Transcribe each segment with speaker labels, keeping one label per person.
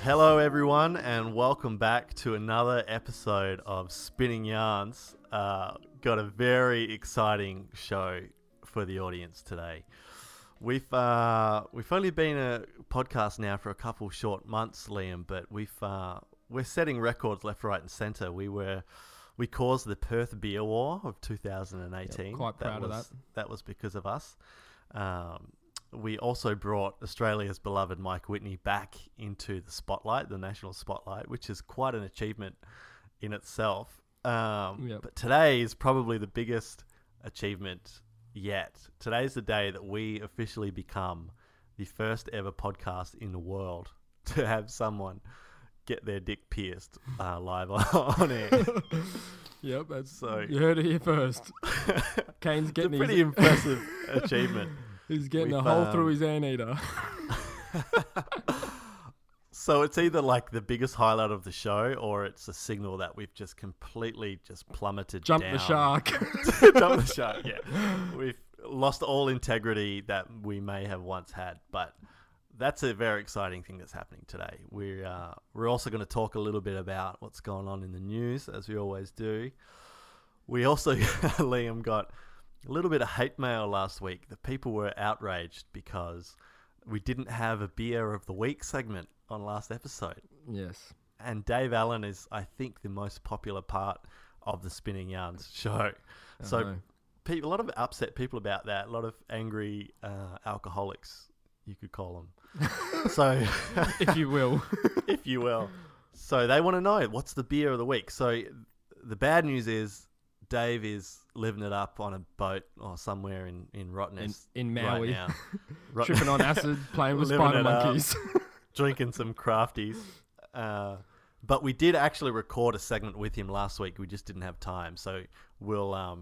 Speaker 1: Hello, everyone, and welcome back to another episode of Spinning Yarns. Got a very exciting show for the audience today. We've only been a podcast now for a couple short months, Liam, but we're setting records left, right, and centre. We caused the Perth Beer War of 2018.
Speaker 2: Yep, quite proud of that.
Speaker 1: That was because of us. We also brought Australia's beloved Mike Whitney back into the spotlight, the national spotlight, which is quite an achievement in itself. But today is probably the biggest achievement yet. Today's the day that we officially become the first ever podcast in the world to have someone get their dick pierced live on air.
Speaker 2: Yep, you heard it here first. Kane's getting
Speaker 1: it's a pretty impressive achievement.
Speaker 2: He's getting a hole through his anteater.
Speaker 1: So it's either like the biggest highlight of the show, or it's a signal that we've just completely plummeted
Speaker 2: Jump
Speaker 1: down.
Speaker 2: the shark.
Speaker 1: Jump the shark, yeah. We've lost all integrity that we may have once had, but that's a very exciting thing that's happening today. We're also going to talk a little bit about what's going on in the news, as we always do. We also, Liam, got a little bit of hate mail last week. The people were outraged because we didn't have a beer of the week segment on last episode.
Speaker 2: Yes.
Speaker 1: And Dave Allen is, I think, the most popular part of the Spinning Yarns show. So a lot of upset people about that, a lot of angry alcoholics, you could call them. So,
Speaker 2: if you will.
Speaker 1: If you will. So they want to know, what's the beer of the week? So the bad news is Dave is living it up on a boat or somewhere in Rottnest
Speaker 2: in Maui,
Speaker 1: right now.
Speaker 2: Tripping on acid, playing with spider monkeys.
Speaker 1: Drinking some crafties. But we did actually record a segment with him last week. We just didn't have time. So we'll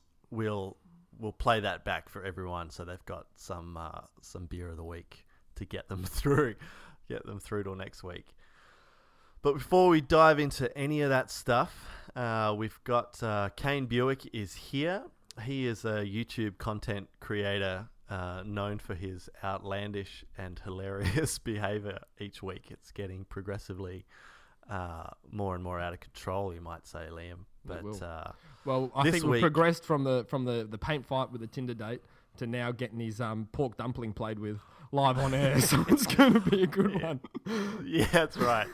Speaker 1: play that back for everyone, so they've got some beer of the week to get them through till next week. But before we dive into any of that stuff, we've got Kane Buick is here. He is a YouTube content creator known for his outlandish and hilarious behavior each week. It's getting progressively more and more out of control, you might say, Liam. But
Speaker 2: I think we've progressed from the paint fight with the Tinder date to now getting his pork dumpling played with live on air. So it's going to be a good one.
Speaker 1: Yeah, that's right.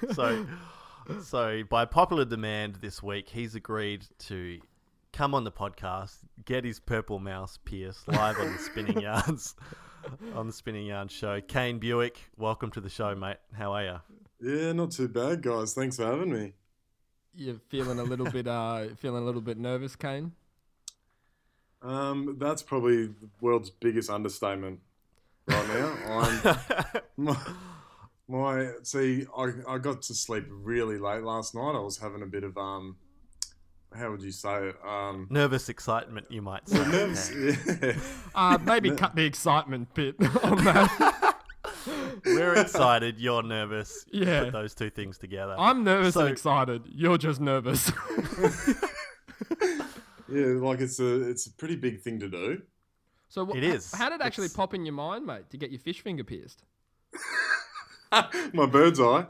Speaker 1: So by popular demand this week, he's agreed to come on the podcast, get his purple mouse pierced live on the Spinning Yarns, on the Spinning Yarns show. Kane Buick, welcome to the show, mate. How are you?
Speaker 3: Yeah, not too bad, guys. Thanks for having me.
Speaker 2: You're feeling a little bit nervous, Kane?
Speaker 3: That's probably the world's biggest understatement right now. I got to sleep really late last night. I was having a bit of how would you say it?
Speaker 1: Nervous excitement, you might say.
Speaker 3: Nervous, yeah.
Speaker 2: Maybe cut the excitement bit on that.
Speaker 1: We're excited, you're nervous.
Speaker 2: Yeah.
Speaker 1: Put those two things together.
Speaker 2: I'm nervous and excited. You're just nervous.
Speaker 3: Yeah, like it's a pretty big thing to do.
Speaker 2: So
Speaker 1: it is.
Speaker 2: How did it actually pop in your mind, mate, to get your fish finger pierced?
Speaker 3: My bird's eye.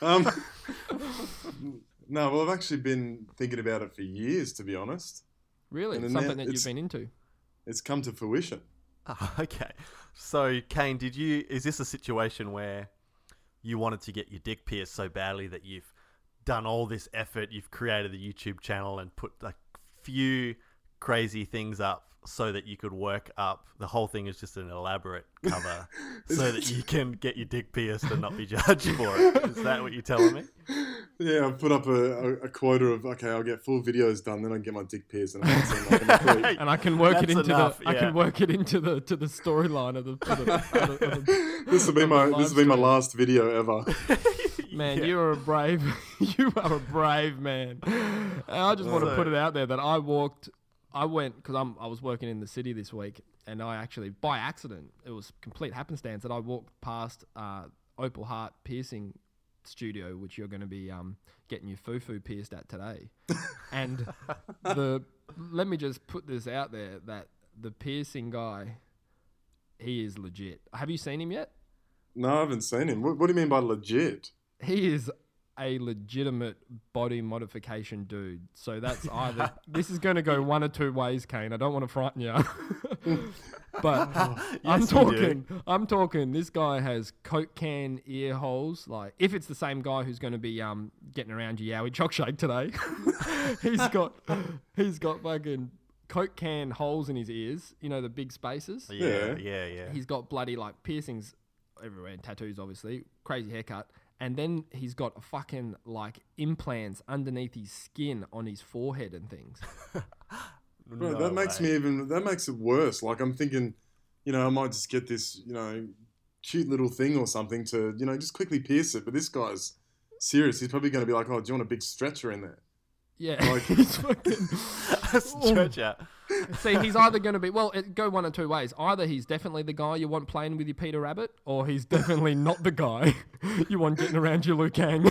Speaker 3: No, well, I've actually been thinking about it for years, to be honest.
Speaker 2: Really? It's something that you've been into?
Speaker 3: It's come to fruition.
Speaker 1: Oh, okay. So, Kane, is this a situation where you wanted to get your dick pierced so badly that you've done all this effort, you've created the YouTube channel and put a few crazy things up so that you could work up? The whole thing is just an elaborate cover so that you can get your dick pierced and not be judged for it. Is that what you're telling me?
Speaker 3: Yeah, I've put up a quota of, okay, I'll get 4 videos done, then I get my dick pierced, and I can seem like an
Speaker 2: and I can work it into
Speaker 1: enough,
Speaker 2: I can work it into the storyline of the
Speaker 3: This will be my last video ever.
Speaker 2: Man, you are a brave man. And I just want to put it out there that I went because I was working in the city this week, and I actually, by accident, it was complete happenstance that I walked past Opal Heart Piercing Studio, which you're going to be getting your foo-foo pierced at today. And let me just put this out there that the piercing guy, he is legit. Have you seen him yet?
Speaker 3: No, I haven't seen him. What do you mean by legit?
Speaker 2: he is a legitimate body modification dude. So that's either this is going to go one or two ways, Kane. I don't want to frighten you, but
Speaker 1: Yes,
Speaker 2: I'm talking. This guy has Coke can ear holes. Like if it's the same guy who's going to be getting around your Yowie Choc Shake today, he's got fucking Coke can holes in his ears. You know the big spaces.
Speaker 1: Yeah.
Speaker 2: He's got bloody like piercings everywhere and tattoos, obviously. Crazy haircut. And then he's got fucking like implants underneath his skin on his forehead and things.
Speaker 3: Bro,
Speaker 1: No
Speaker 3: that makes
Speaker 1: way.
Speaker 3: that makes it worse. Like I'm thinking, I might just get this, cute little thing or something to, just quickly pierce it. But this guy's serious. He's probably going to be like, oh, do you want a big stretcher in there?
Speaker 2: Yeah,
Speaker 3: Like-
Speaker 2: he's fucking.
Speaker 1: Stretch out.
Speaker 2: See, he's either going to be go one or two ways. Either he's definitely the guy you want playing with your Peter Rabbit, or he's definitely not the guy you want getting around your Liu Kang.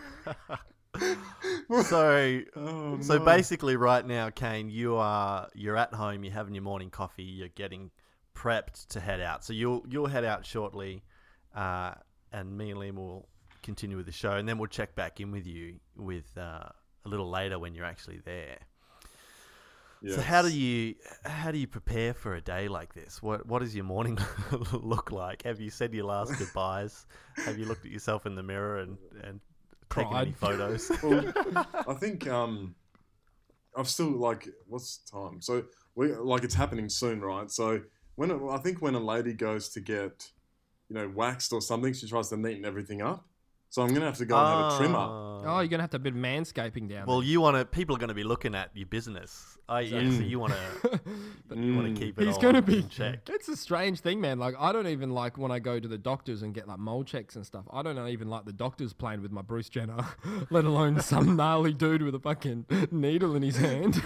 Speaker 1: So,
Speaker 3: Oh,
Speaker 1: so
Speaker 3: no.
Speaker 1: basically, right now, Kane, you're at home. You're having your morning coffee. You're getting prepped to head out. So you'll head out shortly, and me and Liam will continue with the show, and then we'll check back in with you with a little later when you're actually there. So
Speaker 3: Yes.
Speaker 1: how do you prepare for a day like this? What does your morning look like? Have you said your last goodbyes? Have you looked at yourself in the mirror and taken any
Speaker 2: Cried.
Speaker 1: photos?
Speaker 3: Well, I think I've still what's the time? So it's happening soon, right? So when a lady goes to get waxed or something, she tries to neaten everything up. So I'm gonna have to go and have a trim up.
Speaker 2: Oh, you're going to have to have a bit of manscaping down
Speaker 1: Well,
Speaker 2: there.
Speaker 1: people are going to be looking at your business. So
Speaker 3: Exactly.
Speaker 1: you want to keep it
Speaker 2: He's
Speaker 1: all
Speaker 2: going to be.
Speaker 1: in check.
Speaker 2: It's a strange thing, man. Like, I don't even like when I go to the doctors and get like mole checks and stuff. I don't even like the doctors playing with my Bruce Jenner, let alone some gnarly dude with a fucking needle in his hand.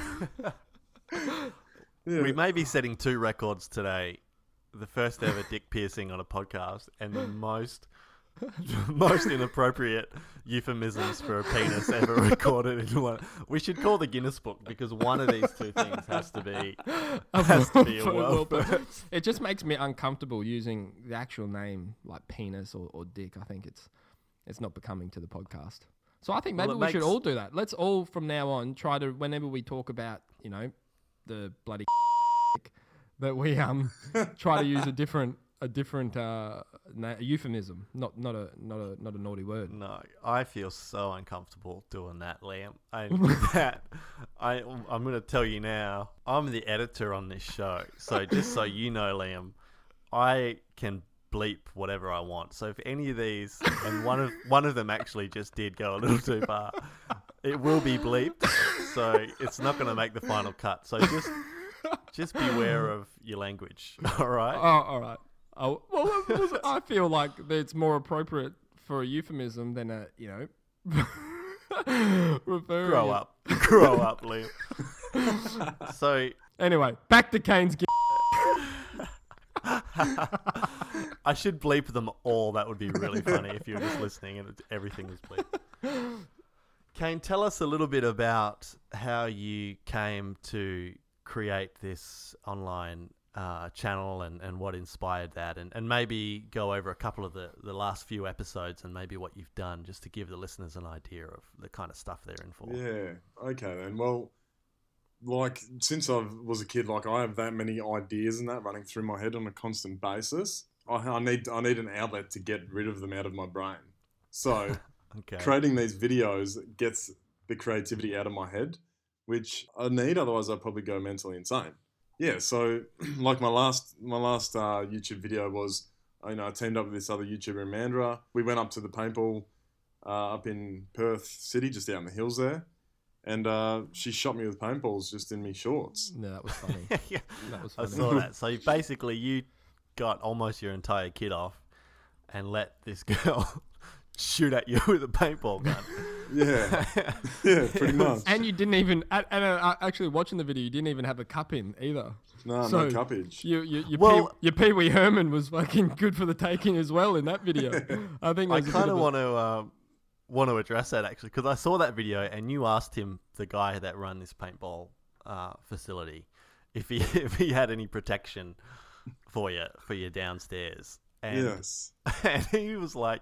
Speaker 3: Yeah.
Speaker 1: We may be setting 2 records today. The first ever dick piercing on a podcast, and the most inappropriate euphemisms for a penis ever recorded in one. We should call the Guinness Book because one of these 2 things has to be a world first.
Speaker 2: It just makes me uncomfortable using the actual name like penis or dick. I think it's not becoming to the podcast. So I think maybe
Speaker 1: Well, it
Speaker 2: we should
Speaker 1: makes-
Speaker 2: all do that. Let's all from now on try to, whenever we talk about the bloody that we try to use a different euphemism, not a naughty word.
Speaker 1: No, I feel so uncomfortable doing that, Liam. I'm going to tell you now, I'm the editor on this show. So just so you know, Liam, I can bleep whatever I want. So if any of these, and one of them actually just did go a little too far, it will be bleeped. So it's not going to make the final cut. So just beware of your language. All right.
Speaker 2: Oh, all right. Oh, well, I feel like that it's more appropriate for a euphemism than a, referring.
Speaker 1: Grow up, Liam. So
Speaker 2: Anyway, back to Kane's.
Speaker 1: I should bleep them all. That would be really funny if you were just listening and everything was bleeped. Kane, tell us a little bit about how you came to create this online channel and what inspired that, and maybe go over a couple of the last few episodes and maybe what you've done, just to give the listeners an idea of the kind of stuff they're in for.
Speaker 3: Yeah. Okay then. Well, since I was a kid, I have that many ideas and that running through my head on a constant basis. I need an outlet to get rid of them out of my brain. So
Speaker 1: Okay.
Speaker 3: creating these videos gets the creativity out of my head, which I need. Otherwise, I'd probably go mentally insane. Yeah. So my last YouTube video was, I teamed up with this other YouTuber in Mandurah. We went up to the paintball up in Perth City, just out in the hills there. And she shot me with paintballs just in me shorts.
Speaker 2: No, that was funny.
Speaker 1: Yeah,
Speaker 2: That was
Speaker 1: I
Speaker 2: funny.
Speaker 1: saw that. So basically, you got almost your entire kit off and let this girl shoot at you with a paintball gun.
Speaker 3: Yeah, yeah, pretty much.
Speaker 2: And you didn't even, actually watching the video, you didn't even have a cup in either.
Speaker 3: No,
Speaker 2: So,
Speaker 3: no cuppage.
Speaker 2: Your Pee Wee Herman was fucking good for the taking as well in that video. I think
Speaker 1: I
Speaker 2: there's a bit
Speaker 1: kind of
Speaker 2: a-
Speaker 1: want to address that actually, because I saw that video and you asked him, the guy that run this paintball facility, if he had any protection for you downstairs. And,
Speaker 3: Yes.
Speaker 1: and he was like,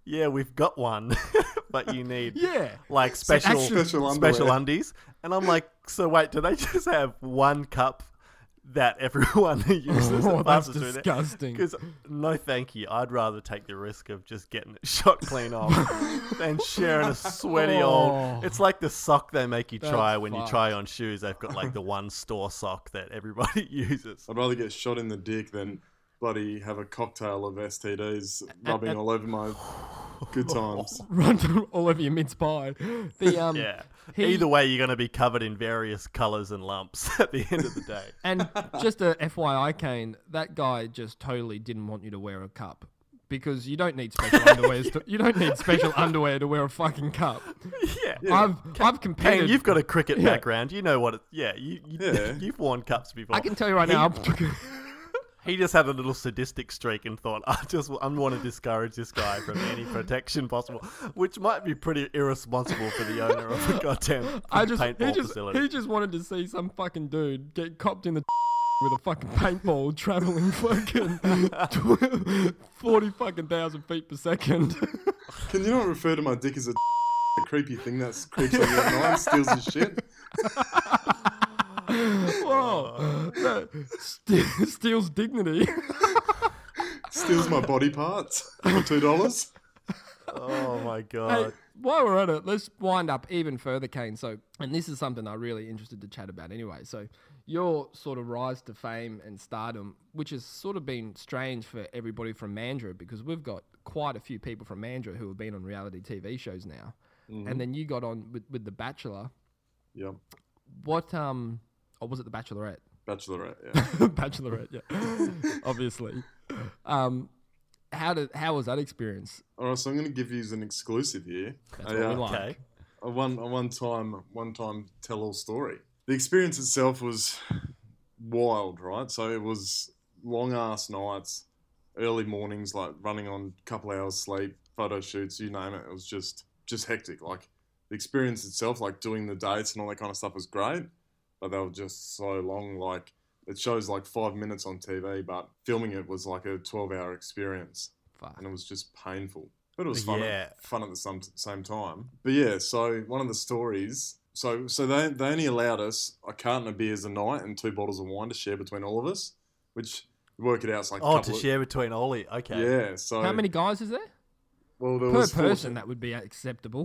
Speaker 1: yeah, we've got one, but you need
Speaker 2: Yeah.
Speaker 1: like special
Speaker 3: Special underwear.
Speaker 1: undies. And I'm like, so wait, do they just have one cup that everyone uses?
Speaker 2: Oh,
Speaker 1: that
Speaker 2: that's
Speaker 1: passes through there?
Speaker 2: disgusting.
Speaker 1: Because no, thank you. I'd rather take the risk of just getting it shot clean off than sharing a sweaty
Speaker 2: Oh.
Speaker 1: old. It's like the sock they make you try
Speaker 2: That's
Speaker 1: when you
Speaker 2: fucked.
Speaker 1: try on shoes. They've got like the one store sock that everybody uses.
Speaker 3: I'd rather get shot in the dick than bloody have a cocktail of STDs rubbing all over my good times.
Speaker 2: Run all over your mince pie. The
Speaker 1: Yeah.
Speaker 2: he-
Speaker 1: Either way, you're going to be covered in various colours and lumps at the end of the day.
Speaker 2: And just a FYI, Kane, that guy just totally didn't want you to wear a cup because you don't need special underwear. You don't need special underwear to wear a fucking cup.
Speaker 1: Yeah.
Speaker 2: I've competed.
Speaker 1: Kane, you've got a cricket
Speaker 2: Yeah.
Speaker 1: background. You know what it... Yeah,
Speaker 3: Yeah.
Speaker 1: you've worn cups before.
Speaker 2: I can tell you right now.
Speaker 1: He just had a little sadistic streak and thought, I want to discourage this guy from any protection possible, which might be pretty irresponsible for the owner of a goddamn paintball facility.
Speaker 2: He just wanted to see some fucking dude get copped in the with a fucking paintball traveling fucking 40 fucking thousand feet per second.
Speaker 3: Can you not refer to my dick as a creepy thing that creeps on you at night and steals your shit?
Speaker 2: Whoa. Steals dignity.
Speaker 3: Steals my body parts for $2.
Speaker 1: Oh my
Speaker 2: Hey,
Speaker 1: god.
Speaker 2: while we're at it, let's wind up even further, Kane. So, and this is something I'm really interested to chat about anyway. So, your sort of rise to fame and stardom, which has sort of been strange for everybody from Mandurah, because we've got quite a few people from Mandurah who have been on reality TV shows now. And then you got on with The Bachelor.
Speaker 3: Yep.
Speaker 2: What, or was it The Bachelorette?
Speaker 3: Bachelorette, yeah.
Speaker 2: Bachelorette, yeah. Obviously. How was that experience?
Speaker 3: All right, so I'm going to give you an exclusive here.
Speaker 2: That's what we like.
Speaker 1: Okay.
Speaker 3: A one time tell all story. The experience itself was wild, right? So it was long ass nights, early mornings, like running on a couple hours sleep, photo shoots, you name it. It was just hectic. Like the experience itself, like doing the dates and all that kind of stuff was great, but they were just so long. Like it shows like 5 minutes on TV, but filming it was like a 12-hour experience.
Speaker 2: Fuck.
Speaker 3: And it was just painful. But it was fun,
Speaker 1: Yeah.
Speaker 3: fun at the same time. But yeah, so one of the stories, so they only allowed us a carton of beers a night and 2 bottles of wine to share between all of us, which, work it out, it's like a
Speaker 1: Oh,
Speaker 3: couple
Speaker 1: to share between Ollie. Okay.
Speaker 3: Yeah, so...
Speaker 2: How many guys is there?
Speaker 3: Well, there
Speaker 2: Per
Speaker 3: was
Speaker 2: person, that would be acceptable.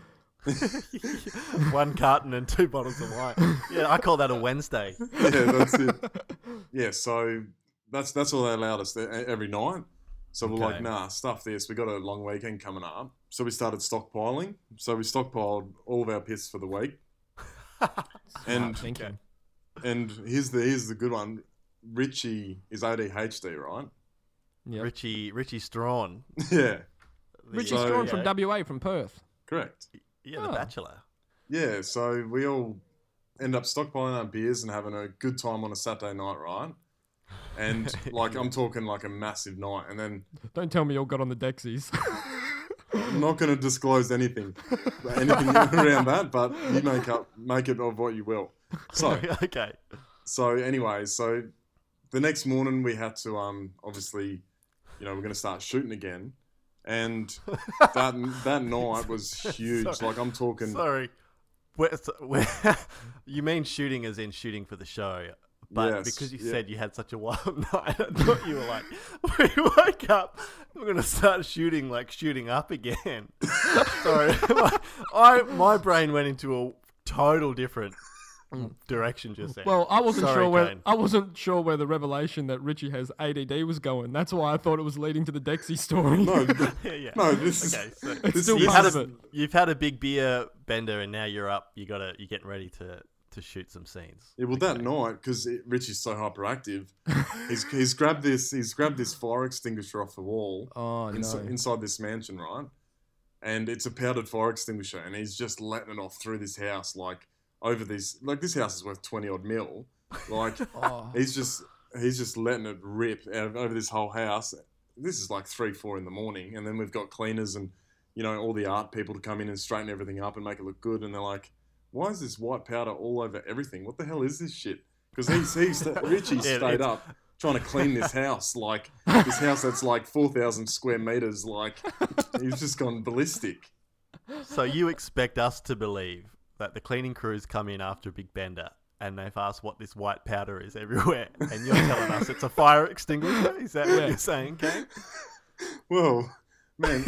Speaker 1: One carton and 2 bottles of wine. Yeah, I call that a Wednesday.
Speaker 3: Yeah, that's it. Yeah, so that's all they allowed us every night. So we're like,
Speaker 1: Okay.
Speaker 3: nah, stuff this. We got a long weekend coming up. So we started stockpiling. So we stockpiled all of our piss for the week. And
Speaker 2: thinking.
Speaker 3: and here's the good one. Richie is ADHD, right?
Speaker 2: Yeah.
Speaker 1: Richie Strawn.
Speaker 3: Yeah,
Speaker 2: Richie
Speaker 3: So-
Speaker 2: Strawn from
Speaker 1: yeah.
Speaker 2: WA, from Perth.
Speaker 3: correct.
Speaker 1: Yeah, The
Speaker 2: Oh.
Speaker 1: Bachelor.
Speaker 3: Yeah, so we all end up stockpiling our beers and having a good time on a Saturday night, right? And like I'm talking like a massive night, and then
Speaker 2: Don't tell me you all got on the Dexies.
Speaker 3: I'm not going to disclose anything around that, but you make it of what you will. So
Speaker 1: Okay.
Speaker 3: anyway, so the next morning we had to obviously, we're going to start shooting again, and that night was huge.
Speaker 1: Sorry.
Speaker 3: Like I'm talking.
Speaker 1: Sorry. You mean shooting as in shooting for the show? But
Speaker 3: Yes,
Speaker 1: because you
Speaker 3: yeah.
Speaker 1: said you had such a wild night, I thought you were like, we woke up, we're going to start shooting, like shooting up again. Sorry. My brain went into a total different direction just then.
Speaker 2: Well, I wasn't
Speaker 1: Sorry,
Speaker 2: sure where
Speaker 1: Kane.
Speaker 2: I wasn't sure where the revelation that Richie has ADD was going. That's why I thought it was leading to the Dexy story.
Speaker 3: No,
Speaker 1: Yeah.
Speaker 3: no, this is.
Speaker 1: Okay, so
Speaker 2: It's still
Speaker 3: this
Speaker 2: part
Speaker 3: is-
Speaker 2: of it.
Speaker 1: you've had a big beer bender and now you're up. You're getting ready to shoot some scenes.
Speaker 3: Yeah, well, that night, because Richie's so hyperactive, he's grabbed this fire extinguisher off the wall
Speaker 2: Oh no!
Speaker 3: inside this mansion, right? And it's a powdered fire extinguisher, and he's just letting it off through this house, like over this. Like this house is worth 20 odd mil. Like
Speaker 2: Oh.
Speaker 3: he's just letting it rip over this whole house. This is like 3-4 in the morning, and then we've got cleaners and all the art people to come in and straighten everything up and make it look good, and they're like, why is this white powder all over everything? What the hell is this shit? Because Richie
Speaker 1: Yeah,
Speaker 3: stayed
Speaker 1: it's-
Speaker 3: up trying to clean this house, like this house that's like 4,000 square meters. Like he's just gone ballistic.
Speaker 1: So you expect us to believe that the cleaning crews come in after a big bender and they've asked what this white powder is everywhere, and you're telling us it's a fire extinguisher? Is that what you're saying, Kane?
Speaker 3: Whoa, man.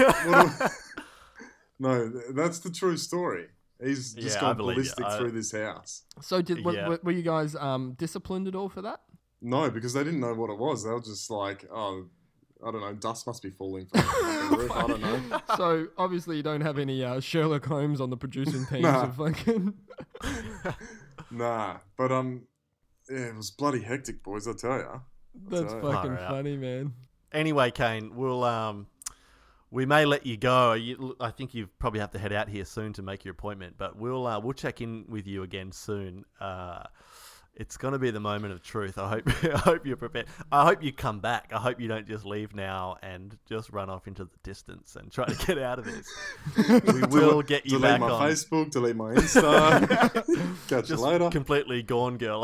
Speaker 3: No, that's the true story. He's just gone ballistic through this house.
Speaker 2: So were you guys disciplined at all for that?
Speaker 3: No, because they didn't know what it was. They were just like, oh, I don't know, dust must be falling from the roof. I don't know.
Speaker 2: So obviously you don't have any Sherlock Holmes on the producing teams.
Speaker 3: Nah.
Speaker 2: Of fucking...
Speaker 3: Nah, but yeah, it was bloody hectic, boys. I tell ya.
Speaker 2: That's fucking funny, man.
Speaker 1: Anyway, Kane, we may let you go. I think you probably have to head out here soon to make your appointment, but we'll check in with you again soon. It's going to be the moment of truth. I hope you're prepared. I hope you come back. I hope you don't just leave now and just run off into the distance and try to get out of this. We will get you back on.
Speaker 3: Delete my Facebook, delete my Insta. Catch you later.
Speaker 1: Completely gone, girl.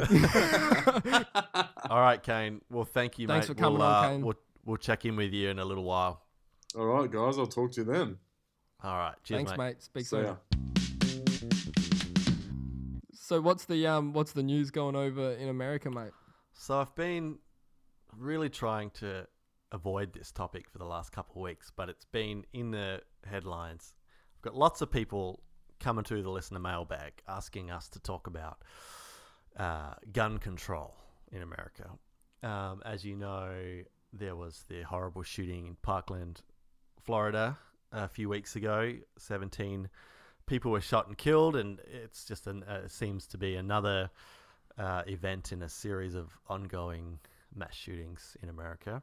Speaker 1: All right, Kane. Well, thank you,
Speaker 2: Thanks
Speaker 1: mate.
Speaker 2: for coming on, Kane.
Speaker 1: We'll check in with you in a little while.
Speaker 3: All right, guys. I'll talk to you then.
Speaker 1: All right. Cheers,
Speaker 2: Thanks, mate. Speak
Speaker 3: See
Speaker 2: soon.
Speaker 3: ya.
Speaker 2: So what's the news going over in America, mate?
Speaker 1: So I've been really trying to avoid this topic for the last couple of weeks, but it's been in the headlines. I've got lots of people coming to the listener mailbag asking us to talk about gun control in America. As you know, there was the horrible shooting in Parkland, Florida, a few weeks ago. 17 people were shot and killed, and it's just seems to be another event in a series of ongoing mass shootings in America.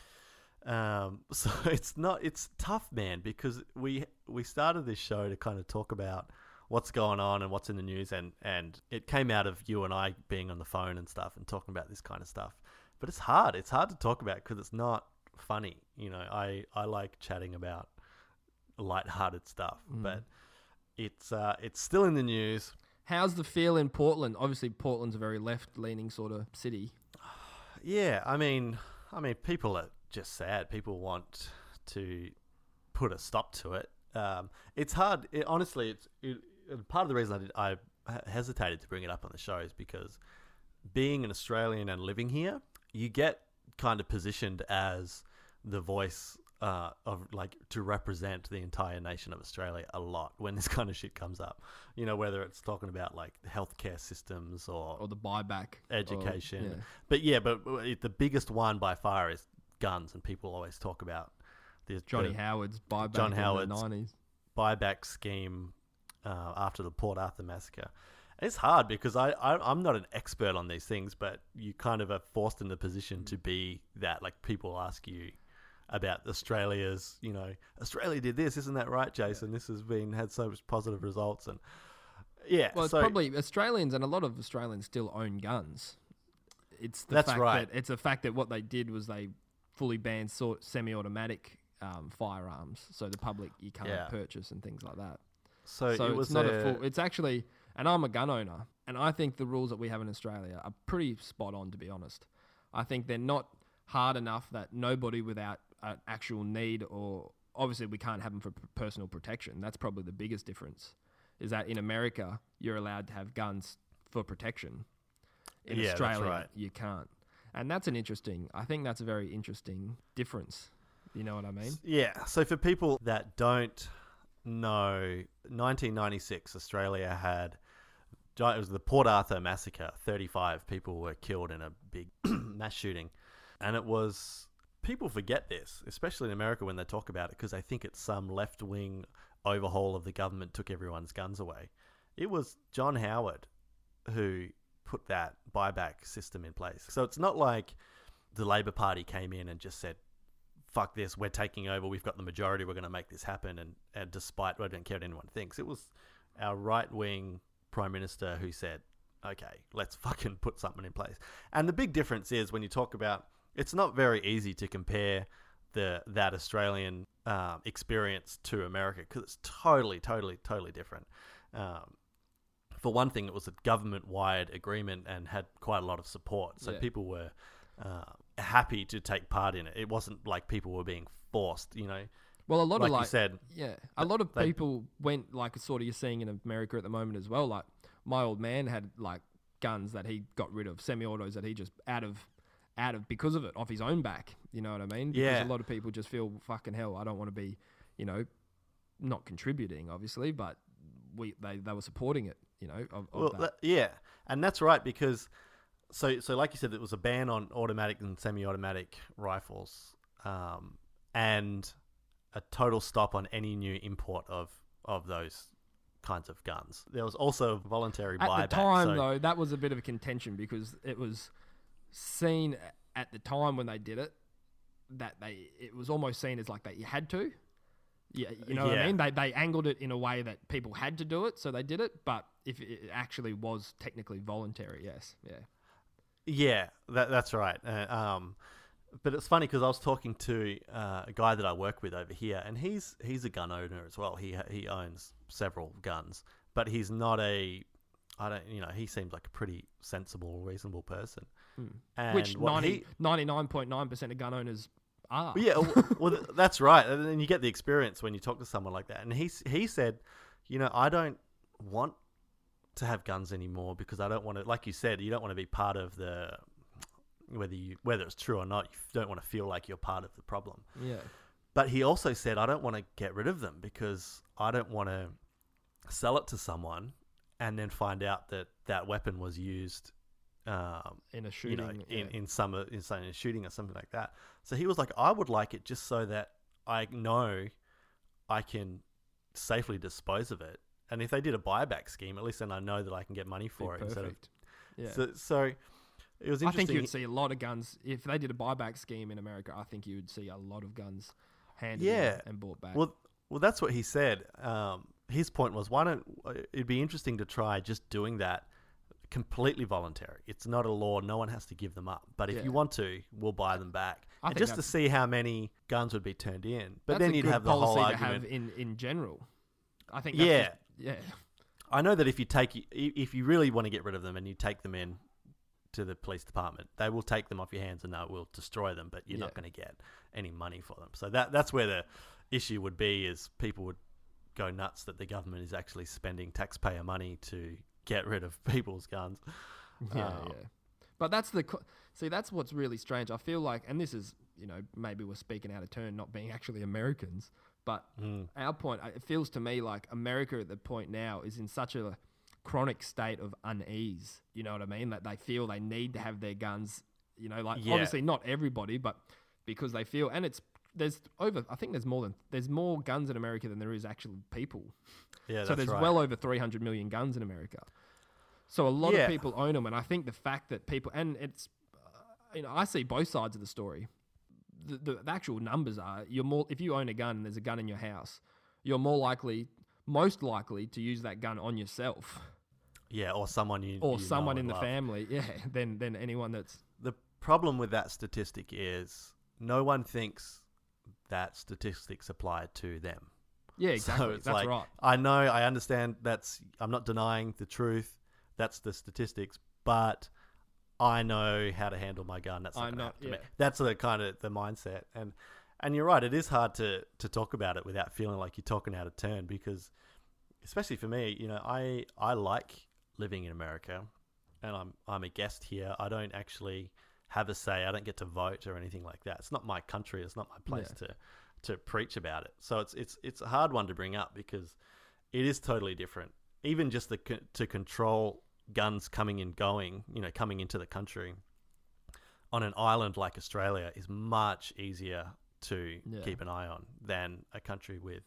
Speaker 1: So it's tough, man, because we started this show to kind of talk about what's going on and what's in the news, and it came out of you and I being on the phone and stuff and talking about this kind of stuff. But it's hard to talk about because it's not funny. You know, I like chatting about lighthearted stuff, but it's still in the news.
Speaker 2: How's the feel in Portland? Obviously, Portland's a very left-leaning sort of city.
Speaker 1: Yeah, I mean, people are just sad. People want to put a stop to it. It's hard. Honestly, part of the reason I hesitated to bring it up on the show is because being an Australian and living here, you get kind of positioned as the voice of like to represent the entire nation of Australia a lot when this kind of shit comes up. You know, whether it's talking about like healthcare systems or
Speaker 2: the buyback,
Speaker 1: education. But the biggest one by far is guns, and people always talk about
Speaker 2: Johnny Howard's buyback in the 90s.
Speaker 1: Buyback scheme after the Port Arthur massacre. It's hard because I'm not an expert on these things, but you kind of are forced in the position to be that. Like, people ask you about Australia's, you know, Australia did this, isn't that right, Jason? This has had so much positive results, and
Speaker 2: well, it's probably Australians, and a lot of Australians still own guns. It's the fact that what they did was they fully banned semi-automatic firearms, so the public you can't purchase and things like that. So it's not a full. It's actually, and I'm a gun owner, and I think the rules that we have in Australia are pretty spot on, to be honest. I think they're not hard enough that nobody without an actual need, or obviously we can't have them for personal protection. That's probably the biggest difference, is that in America you're allowed to have guns for protection. In Australia, you can't. And that's I think that's a very interesting difference. You know what I mean?
Speaker 1: Yeah. So for people that don't know, 1996, Australia had, it was the Port Arthur massacre. 35 people were killed in a big mass shooting. And it was, people forget this, especially in America when they talk about it, because they think it's some left-wing overhaul of the government took everyone's guns away. It was John Howard who put that buyback system in place. So it's not like the Labor Party came in and just said, fuck this, we're taking over, we've got the majority, we're going to make this happen, and despite, I don't care what anyone thinks. It was our right-wing Prime Minister who said, okay, let's fucking put something in place. And the big difference is when you talk about, it's not very easy to compare that Australian experience to America, because it's totally different. For one thing, it was a government-wide agreement and had quite a lot of support. So people were happy to take part in it. It wasn't like people were being forced, you know.
Speaker 2: Well, a lot
Speaker 1: Like
Speaker 2: of
Speaker 1: you said,
Speaker 2: a lot of people went like sort of you're seeing in America at the moment as well. Like my old man had like guns that he got rid of, semi-autos that he just out of because of it off his own back. You know what I mean? Because
Speaker 1: Yeah.
Speaker 2: a lot of people just feel fucking hell. I don't want to be, you know, not contributing obviously, but they were supporting it. You know, of that.
Speaker 1: yeah, and that's right because so like you said, it was a ban on automatic and semi-automatic rifles, and a total stop on any new import of those kinds of guns. There was also voluntary buyback.
Speaker 2: At the time, though, that was a bit of a contention because it was seen at the time when they did it that it was almost seen as like that you had to. Yeah, you know what I mean? They angled it in a way that people had to do it, so they did it. But if it actually was technically voluntary, yes,
Speaker 1: Yeah, that's right. But it's funny because I was talking to a guy that I work with over here, and he's a gun owner as well. He owns several guns, but he's not he seems like a pretty sensible, reasonable person. And
Speaker 2: which 99.9% of gun owners are.
Speaker 1: Yeah, well, that's right. And then you get the experience when you talk to someone like that. And he said, you know, I don't want to have guns anymore because I don't want to, like you said, you don't want to be part of the, whether it's true or not, you don't want to feel like you're part of the problem.
Speaker 2: Yeah.
Speaker 1: But he also said, I don't want to get rid of them because I don't want to sell it to someone and then find out that that weapon was used
Speaker 2: in a shooting,
Speaker 1: in a shooting or something like that. So he was like, I would like it just so that I know I can safely dispose of it. And if they did a buyback scheme, at least then I know that I can get money for it.
Speaker 2: Perfect.
Speaker 1: So it was interesting.
Speaker 2: I think you'd see a lot of guns if they did a buyback scheme in America. I think you would see a lot of guns handed in and bought back.
Speaker 1: Well, that's what he said. His point was, it'd be interesting to try just doing that completely voluntary. It's not a law. No one has to give them up. But if you want to, we'll buy them back. And just to see how many guns would be turned in. But then you'd have the whole argument.
Speaker 2: To have in general. I think
Speaker 1: I know that if you really want to get rid of them and you take them in to the police department, they will take them off your hands and they will destroy them, but you're not going to get any money for them. So that's where the issue would be, is people would go nuts that the government is actually spending taxpayer money to get rid of people's guns.
Speaker 2: But that's that's what's really strange. I feel like, and this is, you know, maybe we're speaking out of turn, not being actually Americans, but our point, it feels to me like America at the point now is in such a chronic state of unease. You know what I mean? That they feel they need to have their guns, you know, like obviously not everybody, but because they feel, and I think there's more guns in America than there is actual people.
Speaker 1: Yeah,
Speaker 2: so there's well over 300 million guns in America. So a lot of people own them, and I think the fact that people, and it's, you know, I see both sides of the story. The actual numbers are, if you own a gun and there's a gun in your house, you're most likely to use that gun on yourself.
Speaker 1: Yeah, or someone
Speaker 2: someone in the family. Yeah, than anyone that's.
Speaker 1: The problem with that statistic is no one thinks that statistics apply to them.
Speaker 2: Yeah, exactly.
Speaker 1: So it's
Speaker 2: that's
Speaker 1: like,
Speaker 2: right.
Speaker 1: I understand I'm not denying the truth. That's the statistics, but I know how to handle my gun. That's not going to happen to me. That's the kind of the mindset. And you're right. It is hard to talk about it without feeling like you're talking out of turn, because especially for me, you know, I like living in America and I'm a guest here. I don't actually have a say. I don't get to vote or anything like that. It's not my country. It's not my place to preach about it. So it's a hard one to bring up because it is totally different. Even just to control guns coming and going, you know, coming into the country on an island like Australia is much easier to keep an eye on than a country with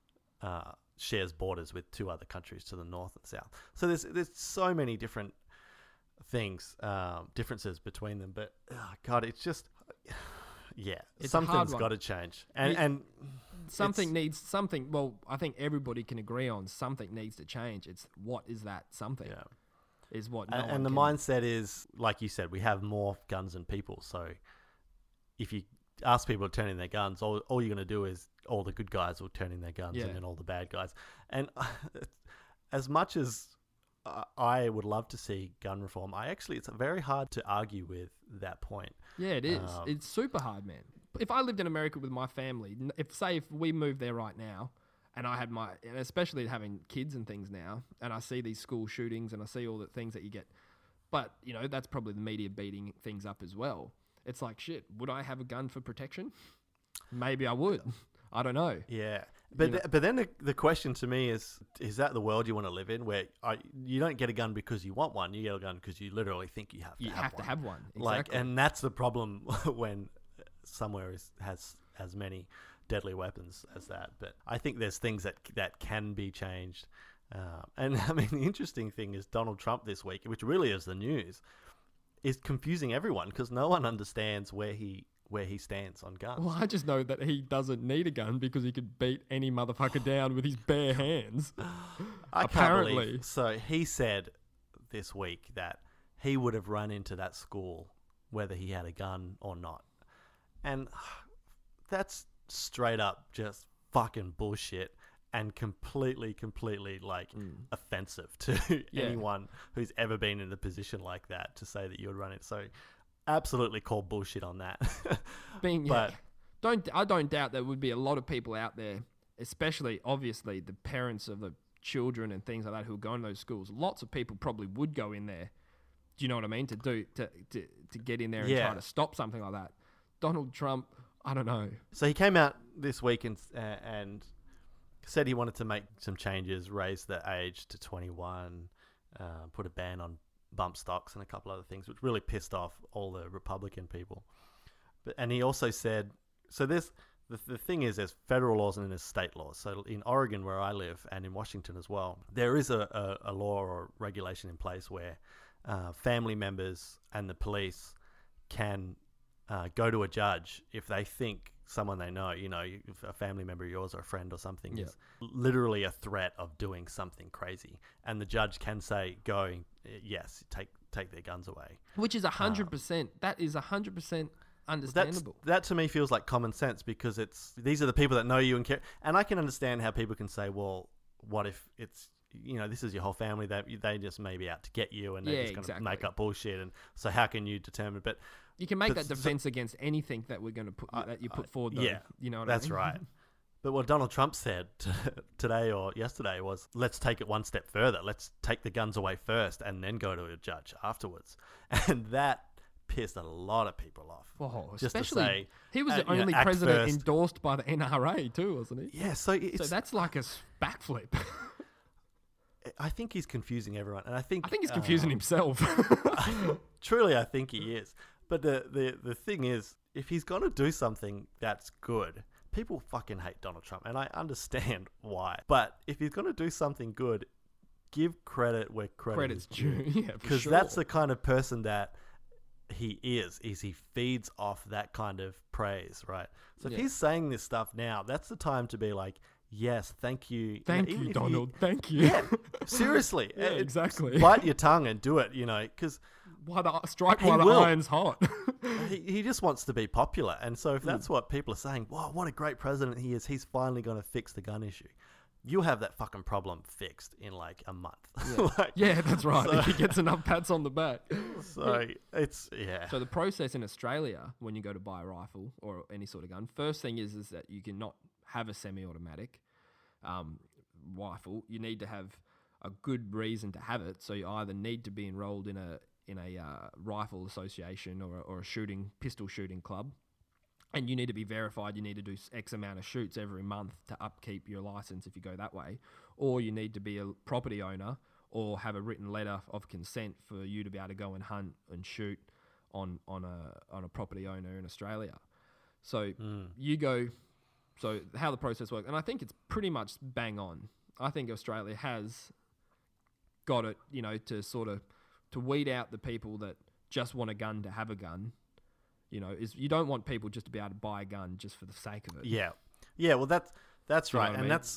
Speaker 1: shares borders with two other countries to the north and south. So there's so many different things, differences between them. But God, it's just something's got to change, and
Speaker 2: something needs something. Well, I think everybody can agree on something needs to change. It's what is that something?
Speaker 1: Yeah.
Speaker 2: Is what
Speaker 1: and the mindset is, like you said, we have more guns than people. So if you ask people to turn in their guns, all you're going to do is all the good guys will turn in their guns and then all the bad guys. And as much as I would love to see gun reform. It's very hard to argue with that point.
Speaker 2: Yeah, it is. It's super hard, man. If I lived in America with my family, if we moved there right now, and I had and especially having kids and things now, and I see these school shootings and I see all the things that you get, but that's probably the media beating things up as well. It's like, shit, would I have a gun for protection? Maybe I would. I don't know.
Speaker 1: Yeah. But then the question to me is that the world you want to live in, where you don't get a gun because you want one, you get a gun because you literally think you have to have one.
Speaker 2: To have one. Exactly.
Speaker 1: And that's the problem when somewhere has as many deadly weapons as that. But I think there's things that can be changed. And I mean, the interesting thing is Donald Trump this week, which really is the news, is confusing everyone because no one understands where he stands on guns.
Speaker 2: Well, I just know that he doesn't need a gun because he could beat any motherfucker down with his bare hands.
Speaker 1: Apparently. Can't believe. So he said this week that he would have run into that school whether he had a gun or not. And that's straight up just fucking bullshit and completely offensive to anyone who's ever been in a position like that to say that you would run it. So absolutely call bullshit on that.
Speaker 2: I don't doubt there would be a lot of people out there, especially obviously the parents of the children and things like that who go in those schools. Lots of people probably would go in there. Do you know what I mean? To get in there and try to stop something like that. Donald Trump, I don't know.
Speaker 1: So he came out this week and said he wanted to make some changes, raise the age to 21, put a ban on bump stocks and a couple other things, which really pissed off all the Republican people. And he also said, so the thing is, there's federal laws and there's state laws. So in Oregon, where I live, and in Washington as well, there is a law or regulation in place where family members and the police can go to a judge if they think someone they know, if a family member of yours or a friend or something is literally a threat of doing something crazy, and the judge can say, yes, take their guns away.
Speaker 2: Which is 100%. That is 100% understandable.
Speaker 1: That to me feels like common sense because these are the people that know you and care. And I can understand how people can say, well, what if it's, this is your whole family, that they just may be out to get you and they're just going to make up bullshit. And so how can you determine? But
Speaker 2: you can make that defense against anything that we're going to that you put forward. Though, you know what
Speaker 1: that's
Speaker 2: I mean?
Speaker 1: Right. But what Donald Trump said today or yesterday was, let's take it one step further. Let's take the guns away first and then go to a judge afterwards. And that pissed a lot of people off.
Speaker 2: Oh,
Speaker 1: just
Speaker 2: especially,
Speaker 1: to say,
Speaker 2: he was the only president endorsed by the NRA too, wasn't he?
Speaker 1: Yeah, so
Speaker 2: that's like a backflip.
Speaker 1: I think he's confusing everyone. And I think
Speaker 2: he's confusing himself.
Speaker 1: Truly, I think he is. But the thing is, if he's going to do something that's good, people fucking hate Donald Trump, and I understand why. But if he's going to do something good, give credit where credit's due.
Speaker 2: Yeah,
Speaker 1: because that's the kind of person that he is he feeds off that kind of praise, right? So if he's saying this stuff now, that's the time to be like, yes, thank you.
Speaker 2: Thank you, Donald. Thank you.
Speaker 1: Yeah, seriously.
Speaker 2: Yeah, exactly.
Speaker 1: Bite your tongue and do it, because...
Speaker 2: Strike while the iron's hot.
Speaker 1: he just wants to be popular. And so if that's what people are saying, wow, what a great president he is, he's finally going to fix the gun issue. You'll have that fucking problem fixed in like a month.
Speaker 2: Yeah, that's right. If he gets enough pats on the back.
Speaker 1: So
Speaker 2: So the process in Australia, when you go to buy a rifle or any sort of gun, first thing is that you cannot have a semi-automatic rifle. You need to have a good reason to have it. So you either need to be enrolled in a rifle association or a pistol shooting club, and you need to be verified. You need to do X amount of shoots every month to upkeep your license if you go that way, or you need to be a property owner or have a written letter of consent for you to be able to go and hunt and shoot on a property owner in Australia. So you go. So how the process works, and I think it's pretty much bang on. I think Australia has got it, to sort of to weed out the people that just want a gun to have a gun. You don't want people just to be able to buy a gun just for the sake of it.
Speaker 1: Yeah. Well, that's right,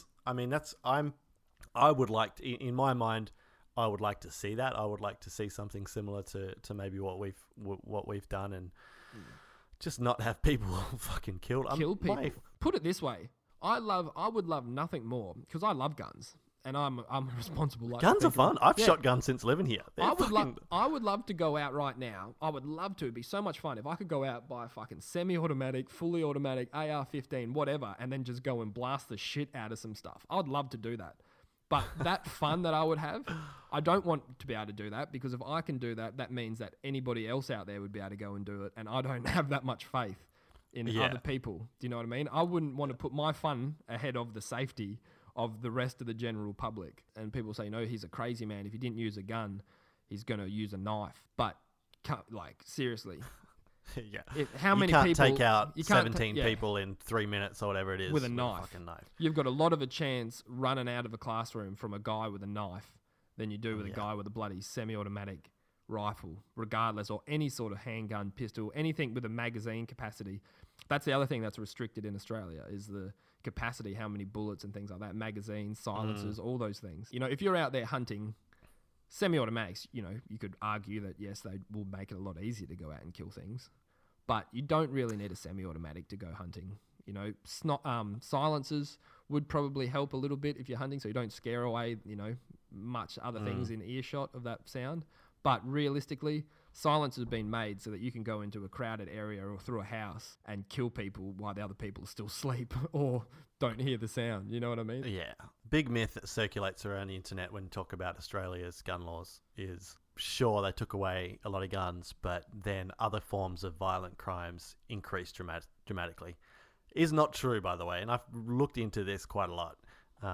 Speaker 1: and I would like to, in my mind, I would like to see that. I would like to see something similar to maybe what we've done, and just not have people fucking killed.
Speaker 2: Kill people. Put it this way, I would love nothing more, because I love guns, and I'm responsible. Like,
Speaker 1: Guns are fun. I've
Speaker 2: Yeah.
Speaker 1: shot guns since living here. They're
Speaker 2: I would love to go out right now. I would love to. It'd be so much fun if I could go out, buy a fucking semi-automatic, fully automatic, AR-15, whatever, and then just go and blast the shit out of some stuff. I'd love to do that. But that fun that I would have, I don't want to be able to do that, because if I can do that, that means that anybody else out there would be able to go and do it, and I don't have that much faith in other people. Do you know what I mean? I wouldn't want to put my fun ahead of the safety of the rest of the general public. And people say, no, he's a crazy man. If he didn't use a gun, he's going to use a knife. But, like, seriously.
Speaker 1: Yeah.
Speaker 2: How many
Speaker 1: you can't
Speaker 2: people...
Speaker 1: take out
Speaker 2: you can't
Speaker 1: 17 people in 3 minutes or whatever it is.
Speaker 2: With a knife.
Speaker 1: Fucking knife.
Speaker 2: You've got a lot of a chance running out of a classroom from a guy with a knife than you do with a guy with a bloody semi-automatic rifle, regardless, or any sort of handgun, pistol, anything with a magazine capacity. That's the other thing that's restricted in Australia, is the capacity, how many bullets and things like that, magazines, silencers, all those things. You know, if you're out there hunting semi-automatics, you know, you could argue that, yes, they will make it a lot easier to go out and kill things, but you don't really need a semi-automatic to go hunting. You know, silencers would probably help a little bit if you're hunting, so you don't scare away, you know, much other things in earshot of that sound. But realistically, silence has been made so that you can go into a crowded area or through a house and kill people while the other people still sleep or don't hear the sound. You know what I mean?
Speaker 1: Yeah. Big myth that circulates around the internet when you talk about Australia's gun laws is, sure, they took away a lot of guns, but then other forms of violent crimes increased dramatically. Is not true, by the way, and I've looked into this quite a lot.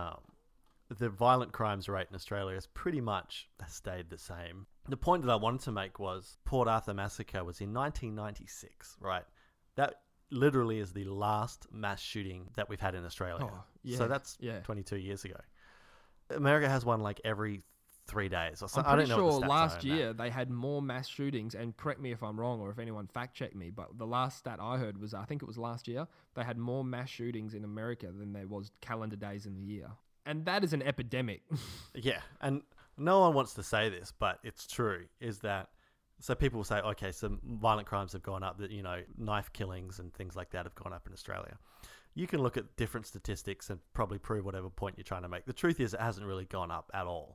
Speaker 1: The violent crimes rate in Australia has pretty much stayed the same. The point that I wanted to make was Port Arthur massacre was in 1996, right? That literally is the last mass shooting that we've had in Australia.
Speaker 2: Oh, yeah,
Speaker 1: so that's 22 years ago. America has one like every 3 days or something.
Speaker 2: I'm
Speaker 1: I
Speaker 2: pretty
Speaker 1: don't know what
Speaker 2: sure
Speaker 1: the stats
Speaker 2: last
Speaker 1: are on
Speaker 2: year
Speaker 1: that.
Speaker 2: they had more mass shootings, and correct me if I'm wrong or if anyone fact check me, but the last stat I heard was, I think it was last year, they had more mass shootings in America than there was calendar days in the year. And that is an epidemic.
Speaker 1: Yeah, and no one wants to say this, but it's true, is that, so people will say, okay, so violent crimes have gone up, that, you know, knife killings and things like that have gone up in Australia. You can look at different statistics and probably prove whatever point you're trying to make. The truth is it hasn't really gone up at all.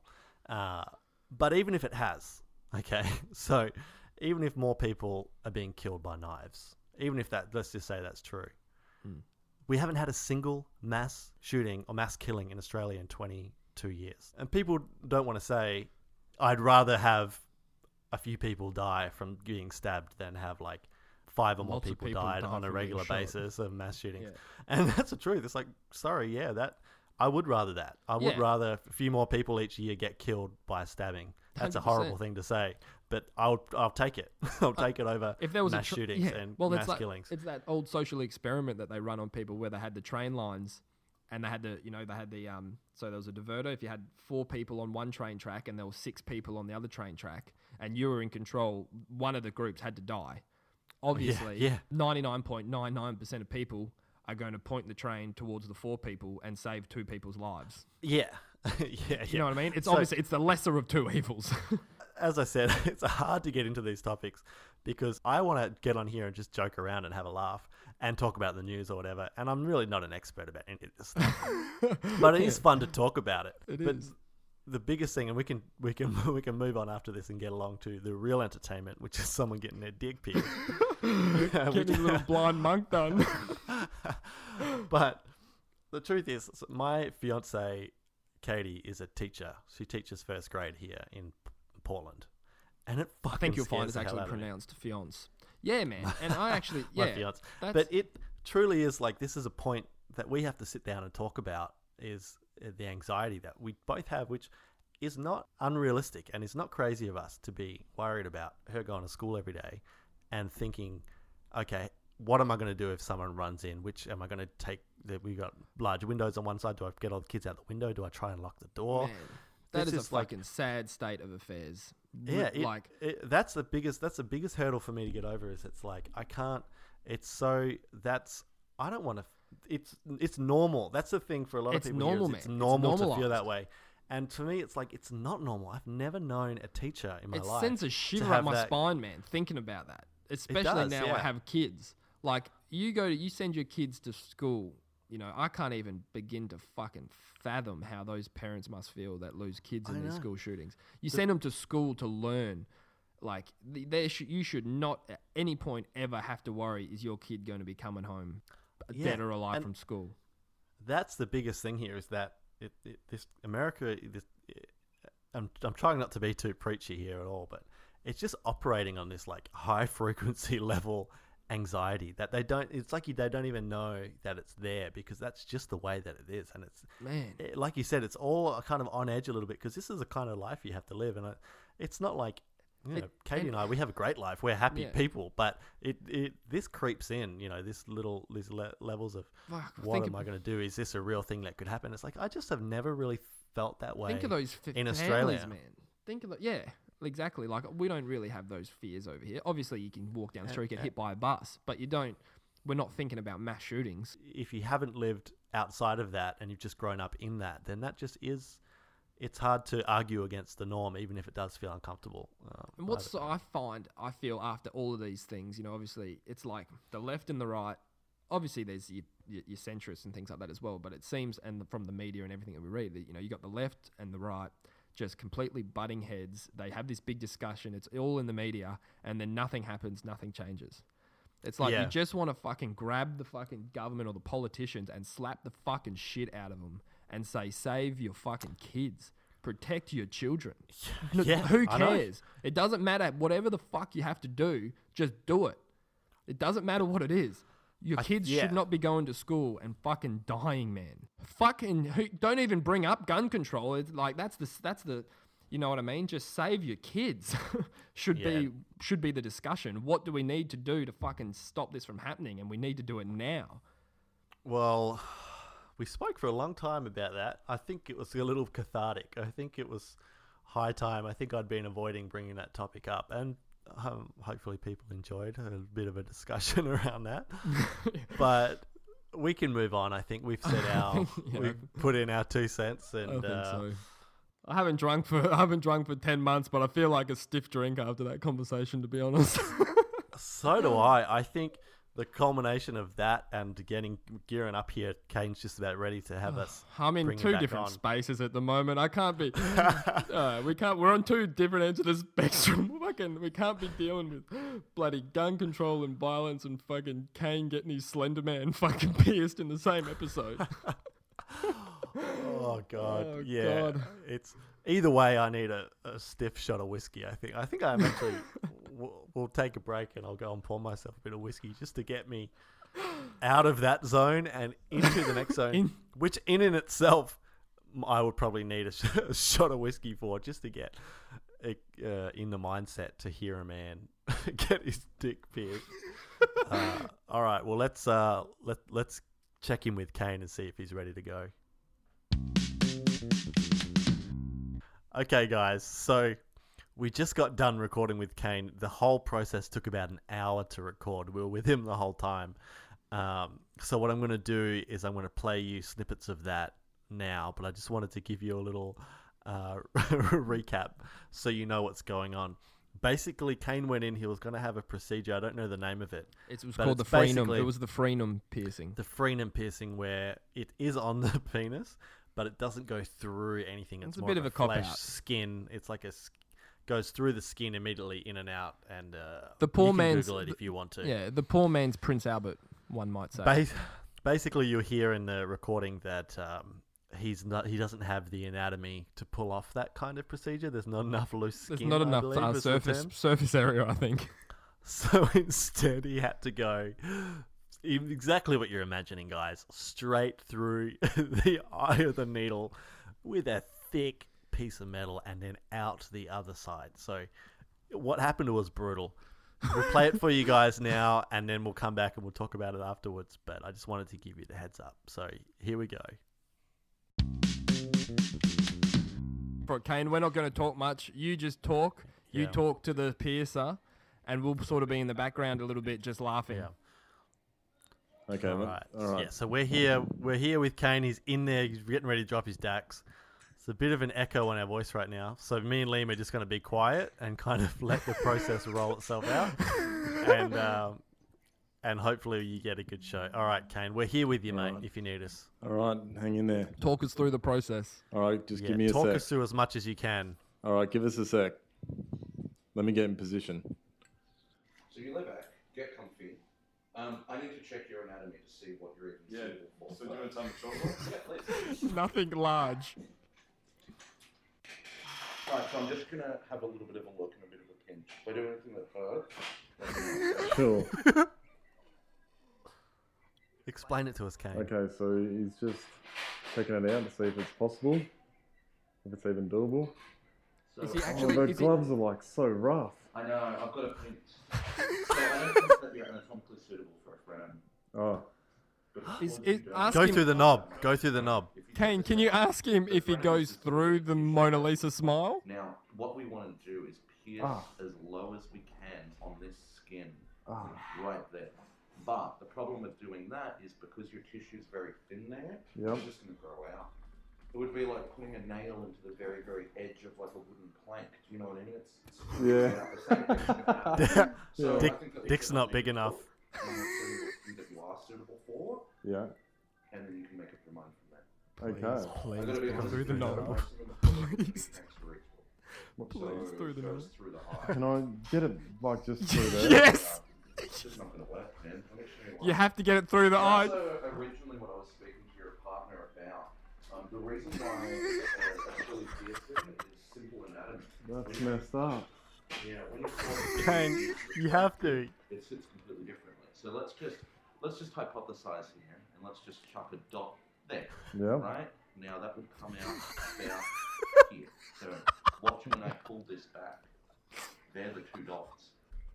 Speaker 1: But even if it has, okay, so even if more people are being killed by knives, even if that, let's just say that's true, we haven't had a single mass shooting or mass killing in Australia in 22 years. And people don't want to say, I'd rather have a few people die from getting stabbed than have like 5 or more
Speaker 2: Lots of
Speaker 1: people
Speaker 2: people
Speaker 1: died
Speaker 2: die
Speaker 1: on a
Speaker 2: from
Speaker 1: regular
Speaker 2: being shot.
Speaker 1: basis of mass shootings.
Speaker 2: Yeah.
Speaker 1: And that's the truth. It's like, sorry, yeah, that I would rather that. I would
Speaker 2: Yeah.
Speaker 1: rather a few more people each year get killed by stabbing. That's a
Speaker 2: 100%.
Speaker 1: horrible thing to say, but I'll take it. I'll take it over
Speaker 2: If there was
Speaker 1: mass shootings and mass killings.
Speaker 2: It's that old social experiment that they run on people where they had the train lines and they had the, so there was a diverter. If you had 4 people on one train track and there were 6 people on the other train track and you were in control, one of the groups had to die. Obviously,
Speaker 1: yeah.
Speaker 2: 99.99% of people are going to point the train towards the 4 people and save 2 people's lives.
Speaker 1: Yeah. Yeah.
Speaker 2: You know what I mean? It's
Speaker 1: So-
Speaker 2: obviously, it's the lesser of 2 evils.
Speaker 1: As I said, it's hard to get into these topics because I want to get on here and just joke around and have a laugh and talk about the news or whatever. And I'm really not an expert about any of this stuff, but it is fun to talk about it. But the biggest thing, and we can move on after this and get along to the real entertainment, which is someone getting their dick picked.
Speaker 2: Get his little blind monk done.
Speaker 1: But the truth is, my fiance Katie is a teacher. She teaches first grade here in Portland, and it fucking
Speaker 2: I think you'll find
Speaker 1: scares
Speaker 2: it's
Speaker 1: the hell
Speaker 2: actually
Speaker 1: out of me.
Speaker 2: pronounced fiance. Yeah, man. And I actually,
Speaker 1: My
Speaker 2: yeah.
Speaker 1: fiance.
Speaker 2: That's,
Speaker 1: But it truly is like, this is a point that we have to sit down and talk about, is the anxiety that we both have, which is not unrealistic and is not crazy of us to be worried about her going to school every day and thinking, okay, what am I going to do if someone runs in? Which am I going to take? We got large windows on one side. Do I get all the kids out the window? Do I try and lock the door?
Speaker 2: man, that
Speaker 1: This
Speaker 2: is a
Speaker 1: is like-
Speaker 2: fucking sad state of affairs.
Speaker 1: Yeah,
Speaker 2: That's
Speaker 1: that's the biggest hurdle for me to get over. Is it's like I can't. I don't want to. It's normal. That's the thing for a lot of
Speaker 2: It's
Speaker 1: people.
Speaker 2: normal,
Speaker 1: It's
Speaker 2: man. It's
Speaker 1: normal to feel
Speaker 2: normalized.
Speaker 1: that way. And to me, it's like it's not normal. I've never known a teacher in my
Speaker 2: it
Speaker 1: life.
Speaker 2: sends a shiver
Speaker 1: have
Speaker 2: up my
Speaker 1: that-
Speaker 2: spine, man, thinking about that. Especially
Speaker 1: does,
Speaker 2: now I
Speaker 1: yeah.
Speaker 2: have kids. Like you send your kids to school I can't even begin to fucking fathom how those parents must feel that lose kids in these school shootings. You send them to school to learn. Like, you should not at any point ever have to worry, is your kid going to be coming home dead or alive from school?
Speaker 1: That's the biggest thing here, is that this America, I'm trying not to be too preachy here at all, but it's just operating on this like high frequency level anxiety that they don't even know that it's there, because that's just the way that it is. And it's, like you said, it's all kind of on edge a little bit, because this is a kind of life you have to live. And it's not like, Katie and I, we have a great life. We're happy people, but this creeps in, these levels of what am I going to do? Is this a real thing that could happen? It's like, I just have never really felt that way.
Speaker 2: Think of those
Speaker 1: in
Speaker 2: families,
Speaker 1: Australia,
Speaker 2: man. Think of exactly. Like, we don't really have those fears over here. Obviously, you can walk down the street, get hit by a bus, but we're not thinking about mass shootings.
Speaker 1: If you haven't lived outside of that and you've just grown up in that, then that just is. It's hard to argue against the norm, even if it does feel uncomfortable.
Speaker 2: And I feel after all of these things, obviously it's like the left and the right. Obviously, there's your centrists and things like that as well. But it seems, and from the media and everything that we read, that you got the left and the right just completely butting heads. They have this big discussion. It's all in the media, and then nothing happens. Nothing changes. It's like you just want to fucking grab the fucking government or the politicians and slap the fucking shit out of them and say, save your fucking kids. Protect your children. Who cares? It doesn't matter. Whatever the fuck you have to do, just do it. It doesn't matter what it is. Your kids should not be going to school and fucking dying, man. Don't even bring up gun control. It's like, that's the you know what I mean? Just save your kids. should be the discussion. What do we need to do to fucking stop this from happening? And we need to do it now.
Speaker 1: Well, we spoke for a long time about that. I think it was a little cathartic. I think it was high time. I think I'd been avoiding bringing that topic up, and hopefully people enjoyed a bit of a discussion around that. But we can move on. I think we've said we've put in our 2 cents, and
Speaker 2: I think so. I haven't drunk for 10 months, but I feel like a stiff drink after that conversation, to be honest.
Speaker 1: So do I. I think the culmination of that and gearing up here, Kane's just about ready to have us.
Speaker 2: I'm in 2 different spaces at the moment. I can't be. We're on 2 different ends of the spectrum. We can't be dealing with bloody gun control and violence and fucking Kane getting his Slender Man fucking pierced in the same episode.
Speaker 1: Oh God!
Speaker 2: Oh,
Speaker 1: yeah,
Speaker 2: God.
Speaker 1: It's either way. I need a stiff shot of whiskey. I think I'm actually. We'll take a break and I'll go and pour myself a bit of whiskey just to get me out of that zone and into the next zone, which in itself I would probably need a shot of whiskey for, just to get in the mindset to hear a man get his dick pierced. All right, well let's check in with Kane and see if he's ready to go. Okay, guys, so we just got done recording with Kane. The whole process took about an hour to record. We were with him the whole time. So what I'm going to do is I'm going to play you snippets of that now, but I just wanted to give you a little recap so you know what's going on. Basically, Kane went in. He was going to have a procedure. I don't know the name of it.
Speaker 2: It was called the frenum. It was the frenum piercing.
Speaker 1: The frenum piercing, where it is on the penis, but it doesn't go through anything. It's more
Speaker 2: a bit of a cop
Speaker 1: flesh
Speaker 2: out.
Speaker 1: Skin. It's like goes through the skin immediately in and out. And
Speaker 2: the poor
Speaker 1: you can
Speaker 2: man's
Speaker 1: Google it if you want to.
Speaker 2: Yeah, the poor man's Prince Albert, one might say.
Speaker 1: Basically, you'll hear in the recording that he doesn't have the anatomy to pull off that kind of procedure. There's not enough loose skin.
Speaker 2: There's not enough surface area, I think.
Speaker 1: So instead, he had to go exactly what you're imagining, guys. Straight through the eye of the needle with a thick piece of metal, and then out the other side. So what happened was brutal. We'll play it for you guys now, and then we'll come back and we'll talk about it afterwards. But I just wanted to give you the heads up. So here we go.
Speaker 2: For Kane, we're not going to talk much. You just talk. Yeah. You talk to the piercer, and we'll sort of be in the background a little bit, just laughing.
Speaker 3: Yeah. Okay.
Speaker 1: All right. Yeah. So we're here. We're here with Kane. He's in there. He's getting ready to drop his dax. It's a bit of an echo on our voice right now. So me and Liam are just going to be and hopefully you get a good show. All right, Kane, we're here with you, mate,
Speaker 3: Alright.
Speaker 1: if you need us.
Speaker 3: All right, hang in there.
Speaker 2: Talk us through the process.
Speaker 3: All right, just
Speaker 1: Yeah,
Speaker 3: give me a
Speaker 1: talk
Speaker 3: sec.
Speaker 1: us through as much as you can.
Speaker 3: All right, give us a sec. Let me get in position.
Speaker 4: So you lay back, get comfy. I need to check your anatomy to see what you're even suitable for.
Speaker 3: do you want to tell me short?
Speaker 4: Yeah, please.
Speaker 2: Nothing large.
Speaker 4: Right, so I'm just gonna have a little bit of a look and a bit of a pinch. If I do anything that hurts,
Speaker 3: Sure.
Speaker 1: Explain it to us, Kane.
Speaker 3: Okay, so he's just checking it out to see if it's possible, if it's even doable.
Speaker 4: so
Speaker 2: Is he
Speaker 3: Oh,
Speaker 2: actually-
Speaker 3: the
Speaker 2: is he-
Speaker 3: gloves are like so rough.
Speaker 4: I know, I've got a pinch. So I don't think that you're anatomically suitable for a friend.
Speaker 3: Oh,
Speaker 2: Ask
Speaker 1: Go
Speaker 2: him,
Speaker 1: through the knob. Go through the knob.
Speaker 2: Kane, can you ask him if he goes through the Mona Lisa smile?
Speaker 4: Now, what we want to do is pierce as low as we can on this skin, right there. But the problem with doing that is because your tissue is very thin there,
Speaker 3: Yep.
Speaker 4: it's just going to grow out. It would be like putting a nail into the very, very edge of like a wooden plank. Do you know what I mean? It's
Speaker 3: Yeah.
Speaker 4: the same thing's gonna happen. So I
Speaker 1: Dick-
Speaker 4: think that we
Speaker 1: Dick's
Speaker 4: should
Speaker 1: not
Speaker 4: make
Speaker 1: big
Speaker 4: it
Speaker 1: enough.
Speaker 4: look, that you are suitable for,
Speaker 3: yeah.
Speaker 4: and then you can make up your mind from there.
Speaker 3: Okay.
Speaker 2: Please,
Speaker 4: I gotta be
Speaker 2: go
Speaker 4: honest
Speaker 2: through
Speaker 4: with
Speaker 2: the
Speaker 4: you,
Speaker 2: knob.
Speaker 4: most of them are pretty
Speaker 2: Please.
Speaker 4: extraterrestrial.
Speaker 2: Please,
Speaker 4: So
Speaker 2: through the
Speaker 4: it goes
Speaker 2: knob.
Speaker 4: through the eye.
Speaker 3: Can I get it like just through there?
Speaker 2: Yes!
Speaker 4: It's just not going to work, man. Let me show you why.
Speaker 2: You have to get it through the eye.
Speaker 4: Also, originally what I was speaking to your partner about, the reason why actually piercing is simple anatomy.
Speaker 3: That's messed up.
Speaker 4: Yeah, when you
Speaker 1: Kane, you have to.
Speaker 4: it sits completely differently. So let's just hypothesize here, and let's just chuck a dot there.
Speaker 3: Yeah.
Speaker 4: Right? Now that would come out about here. So watch when I pull this back. They're the two dots.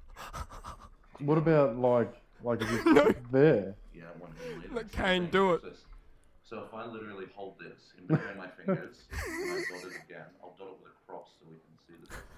Speaker 3: What about like if it's there?
Speaker 4: Yeah, one hand lead.
Speaker 2: Let Kane do it.
Speaker 4: So if I literally hold this in between my fingers and I dot it again, I'll dot it with a cross so we can see the difference.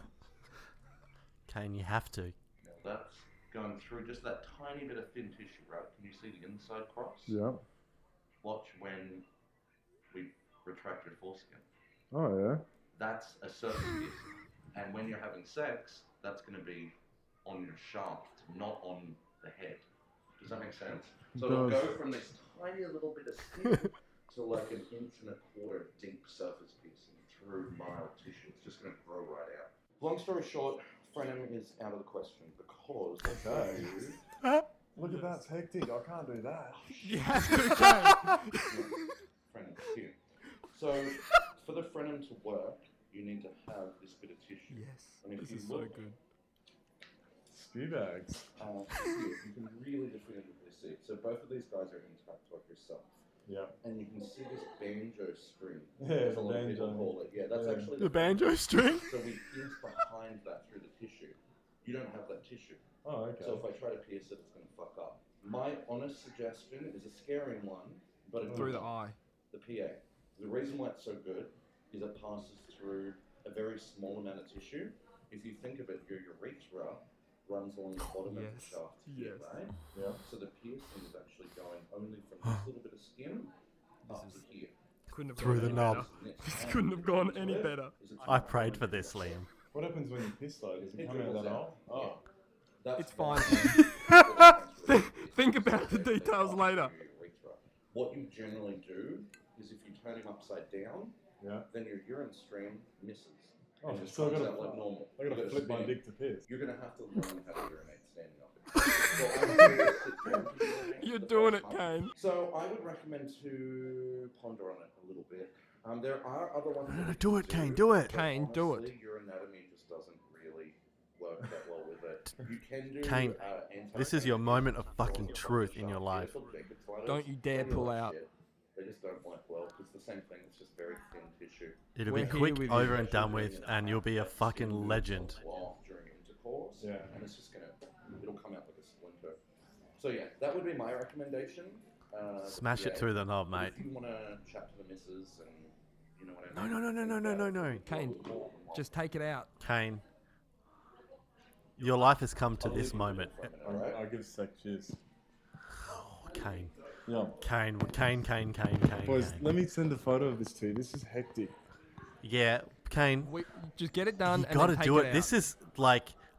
Speaker 1: Kane, you have to.
Speaker 4: Now that's going through just that tiny bit of thin tissue, right? Can you see the inside cross?
Speaker 3: Yeah.
Speaker 4: Watch when we retract your foreskin.
Speaker 3: Oh yeah.
Speaker 4: That's a surface piercing. And when you're having sex, that's going to be on your shaft, not on the head. Does that make sense? So it'll
Speaker 3: Does.
Speaker 4: go from this tiny little bit of skin to like an inch and a quarter deep surface piercing through mild tissue. It's just going to grow right out. Long story short, frenum is out of the question because
Speaker 3: Okay.
Speaker 4: you-
Speaker 3: Look at that, it's hectic. I can't do that.
Speaker 2: You have to, Kane.
Speaker 4: frenum here. So for the frenum to work, you need to have this bit of tissue.
Speaker 2: Yes,
Speaker 4: And if
Speaker 2: this
Speaker 4: you
Speaker 2: is so
Speaker 4: look,
Speaker 2: good.
Speaker 3: Spew bags.
Speaker 4: here, you can really definitively see it. So both of these guys are intact like yourself.
Speaker 3: Yeah.
Speaker 4: And you can see this banjo string.
Speaker 3: Yeah,
Speaker 4: as a lot of people
Speaker 3: banjo.
Speaker 4: call it. Yeah, that's
Speaker 3: Yeah.
Speaker 4: actually
Speaker 1: The banjo string.
Speaker 4: So we pierce behind that through the tissue. You don't have that tissue.
Speaker 3: Oh, okay.
Speaker 4: So if I try to pierce it, it's going to fuck up. My honest suggestion is a scaring one, but it
Speaker 2: Through the
Speaker 4: doesn't.
Speaker 2: eye.
Speaker 4: The PA. The reason why it's so good is it passes through a very small amount of tissue. If you think of it, your urethra runs along the bottom of the
Speaker 2: Yes.
Speaker 4: shaft here,
Speaker 2: Yes.
Speaker 4: right?
Speaker 3: Yeah.
Speaker 4: So the piercing is actually going only from this little bit of skin up to here.
Speaker 2: Couldn't have
Speaker 1: Through
Speaker 2: gone
Speaker 1: the
Speaker 2: any
Speaker 1: knob.
Speaker 2: better.
Speaker 4: And
Speaker 2: This couldn't have gone any better.
Speaker 1: I prayed for this, Liam.
Speaker 3: What happens when you piss though? Does it
Speaker 4: It
Speaker 3: come out
Speaker 4: dribbles
Speaker 3: that
Speaker 4: out.
Speaker 3: hole? Oh.
Speaker 4: That's
Speaker 2: It's fine. Think about the details later.
Speaker 4: What you generally do is if you turn him upside down,
Speaker 3: Yeah.
Speaker 4: then your urine stream misses.
Speaker 3: Oh,
Speaker 4: and just
Speaker 3: so I
Speaker 4: comes
Speaker 3: gotta-
Speaker 4: out like normal.
Speaker 3: I gotta
Speaker 4: You
Speaker 3: flip my
Speaker 4: spin.
Speaker 3: dick to piss.
Speaker 4: You're gonna have to learn how to urinate standing up. So I would really sit down to urinate
Speaker 2: You're
Speaker 4: for the
Speaker 2: doing
Speaker 4: first
Speaker 2: it,
Speaker 4: time.
Speaker 2: Kane.
Speaker 4: So I would recommend to ponder on it a little bit. There are other ones. that you
Speaker 1: Do
Speaker 4: can
Speaker 1: it, Kane, do it.
Speaker 4: but
Speaker 2: Kane, do it.
Speaker 4: honestly, your anatomy just doesn't really work that well with it. You can do
Speaker 1: Kane, this is your moment of fucking truth in your life.
Speaker 2: Don't you dare pull out.
Speaker 4: They just don't work well because the same thing. It's just very thin tissue.
Speaker 1: It'll
Speaker 2: We're
Speaker 1: be
Speaker 2: here
Speaker 1: quick,
Speaker 2: with you.
Speaker 1: over and done with, and you'll be a fucking legend.
Speaker 4: During intercourse,
Speaker 3: Yeah.
Speaker 4: and it's just it'll come out like a splinter. So yeah, that would be my recommendation.
Speaker 1: Smash it
Speaker 4: Yeah.
Speaker 1: through the knob, mate.
Speaker 4: If you want to chat to the missus and you know what I
Speaker 1: No,
Speaker 4: mean.
Speaker 1: no, no, no, no, no, no, no.
Speaker 2: Kane, just take it out.
Speaker 1: Kane, your life has come to
Speaker 4: I'll
Speaker 1: this
Speaker 4: leave you
Speaker 1: moment.
Speaker 4: for a minute, alright?
Speaker 3: I'll give a sec. Cheers.
Speaker 1: Oh, Kane.
Speaker 3: Yeah.
Speaker 1: Kane.
Speaker 3: Boys, let me send a photo of this to you. This is hectic.
Speaker 1: Yeah, Kane,
Speaker 2: Just get it done
Speaker 1: you
Speaker 2: and
Speaker 1: gotta
Speaker 2: then take
Speaker 1: do
Speaker 2: it
Speaker 1: it.
Speaker 2: out.
Speaker 1: This is like,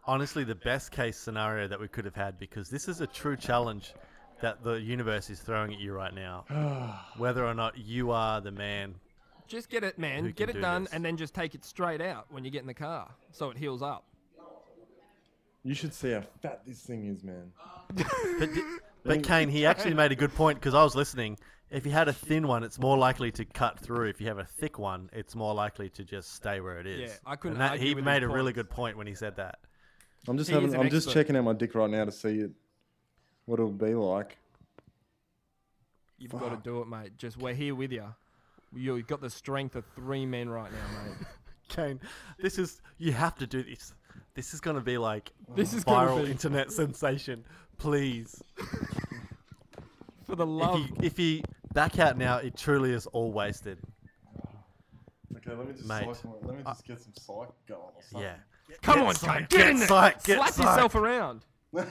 Speaker 1: honestly the best case scenario that we could have had, because this is a true challenge that the universe is throwing at you right now. Whether or not you are the man.
Speaker 2: Just get it, man.
Speaker 1: Who
Speaker 2: Get
Speaker 1: can
Speaker 2: it
Speaker 1: do
Speaker 2: done,
Speaker 1: this?
Speaker 2: and then just take it straight out when you get in the car, so it heals up.
Speaker 5: You should see how fat this thing is, man.
Speaker 1: But Kane, he actually made a good point, because I was listening. If you had a thin one, it's more likely to cut through. If you have a thick one, it's more likely to just stay where it is.
Speaker 2: Yeah, I couldn't
Speaker 1: And
Speaker 2: argue
Speaker 1: he
Speaker 2: with
Speaker 1: made
Speaker 2: his
Speaker 1: a really
Speaker 2: points.
Speaker 1: good point when he said that.
Speaker 5: I'm just
Speaker 2: He is an
Speaker 5: I'm just
Speaker 2: expert.
Speaker 5: checking out my dick right now to see it, what it'll be like.
Speaker 2: You've got to do it, mate. Just we're here with you. You've got the strength of 3 men right now, mate.
Speaker 1: Kane, you have to do this. This is going to be like
Speaker 2: This is gonna
Speaker 1: viral
Speaker 2: be-
Speaker 1: internet sensation. Please.
Speaker 2: For the love.
Speaker 1: If you back out now, it truly is all wasted.
Speaker 5: Okay, let me just
Speaker 1: Mate.
Speaker 5: let me just get some psych going or something.
Speaker 1: Yeah.
Speaker 2: Come
Speaker 1: Get
Speaker 2: on,
Speaker 1: psyched,
Speaker 2: Kane. Get in there.
Speaker 1: psyched, get
Speaker 2: Slap
Speaker 1: psyched.
Speaker 2: yourself around.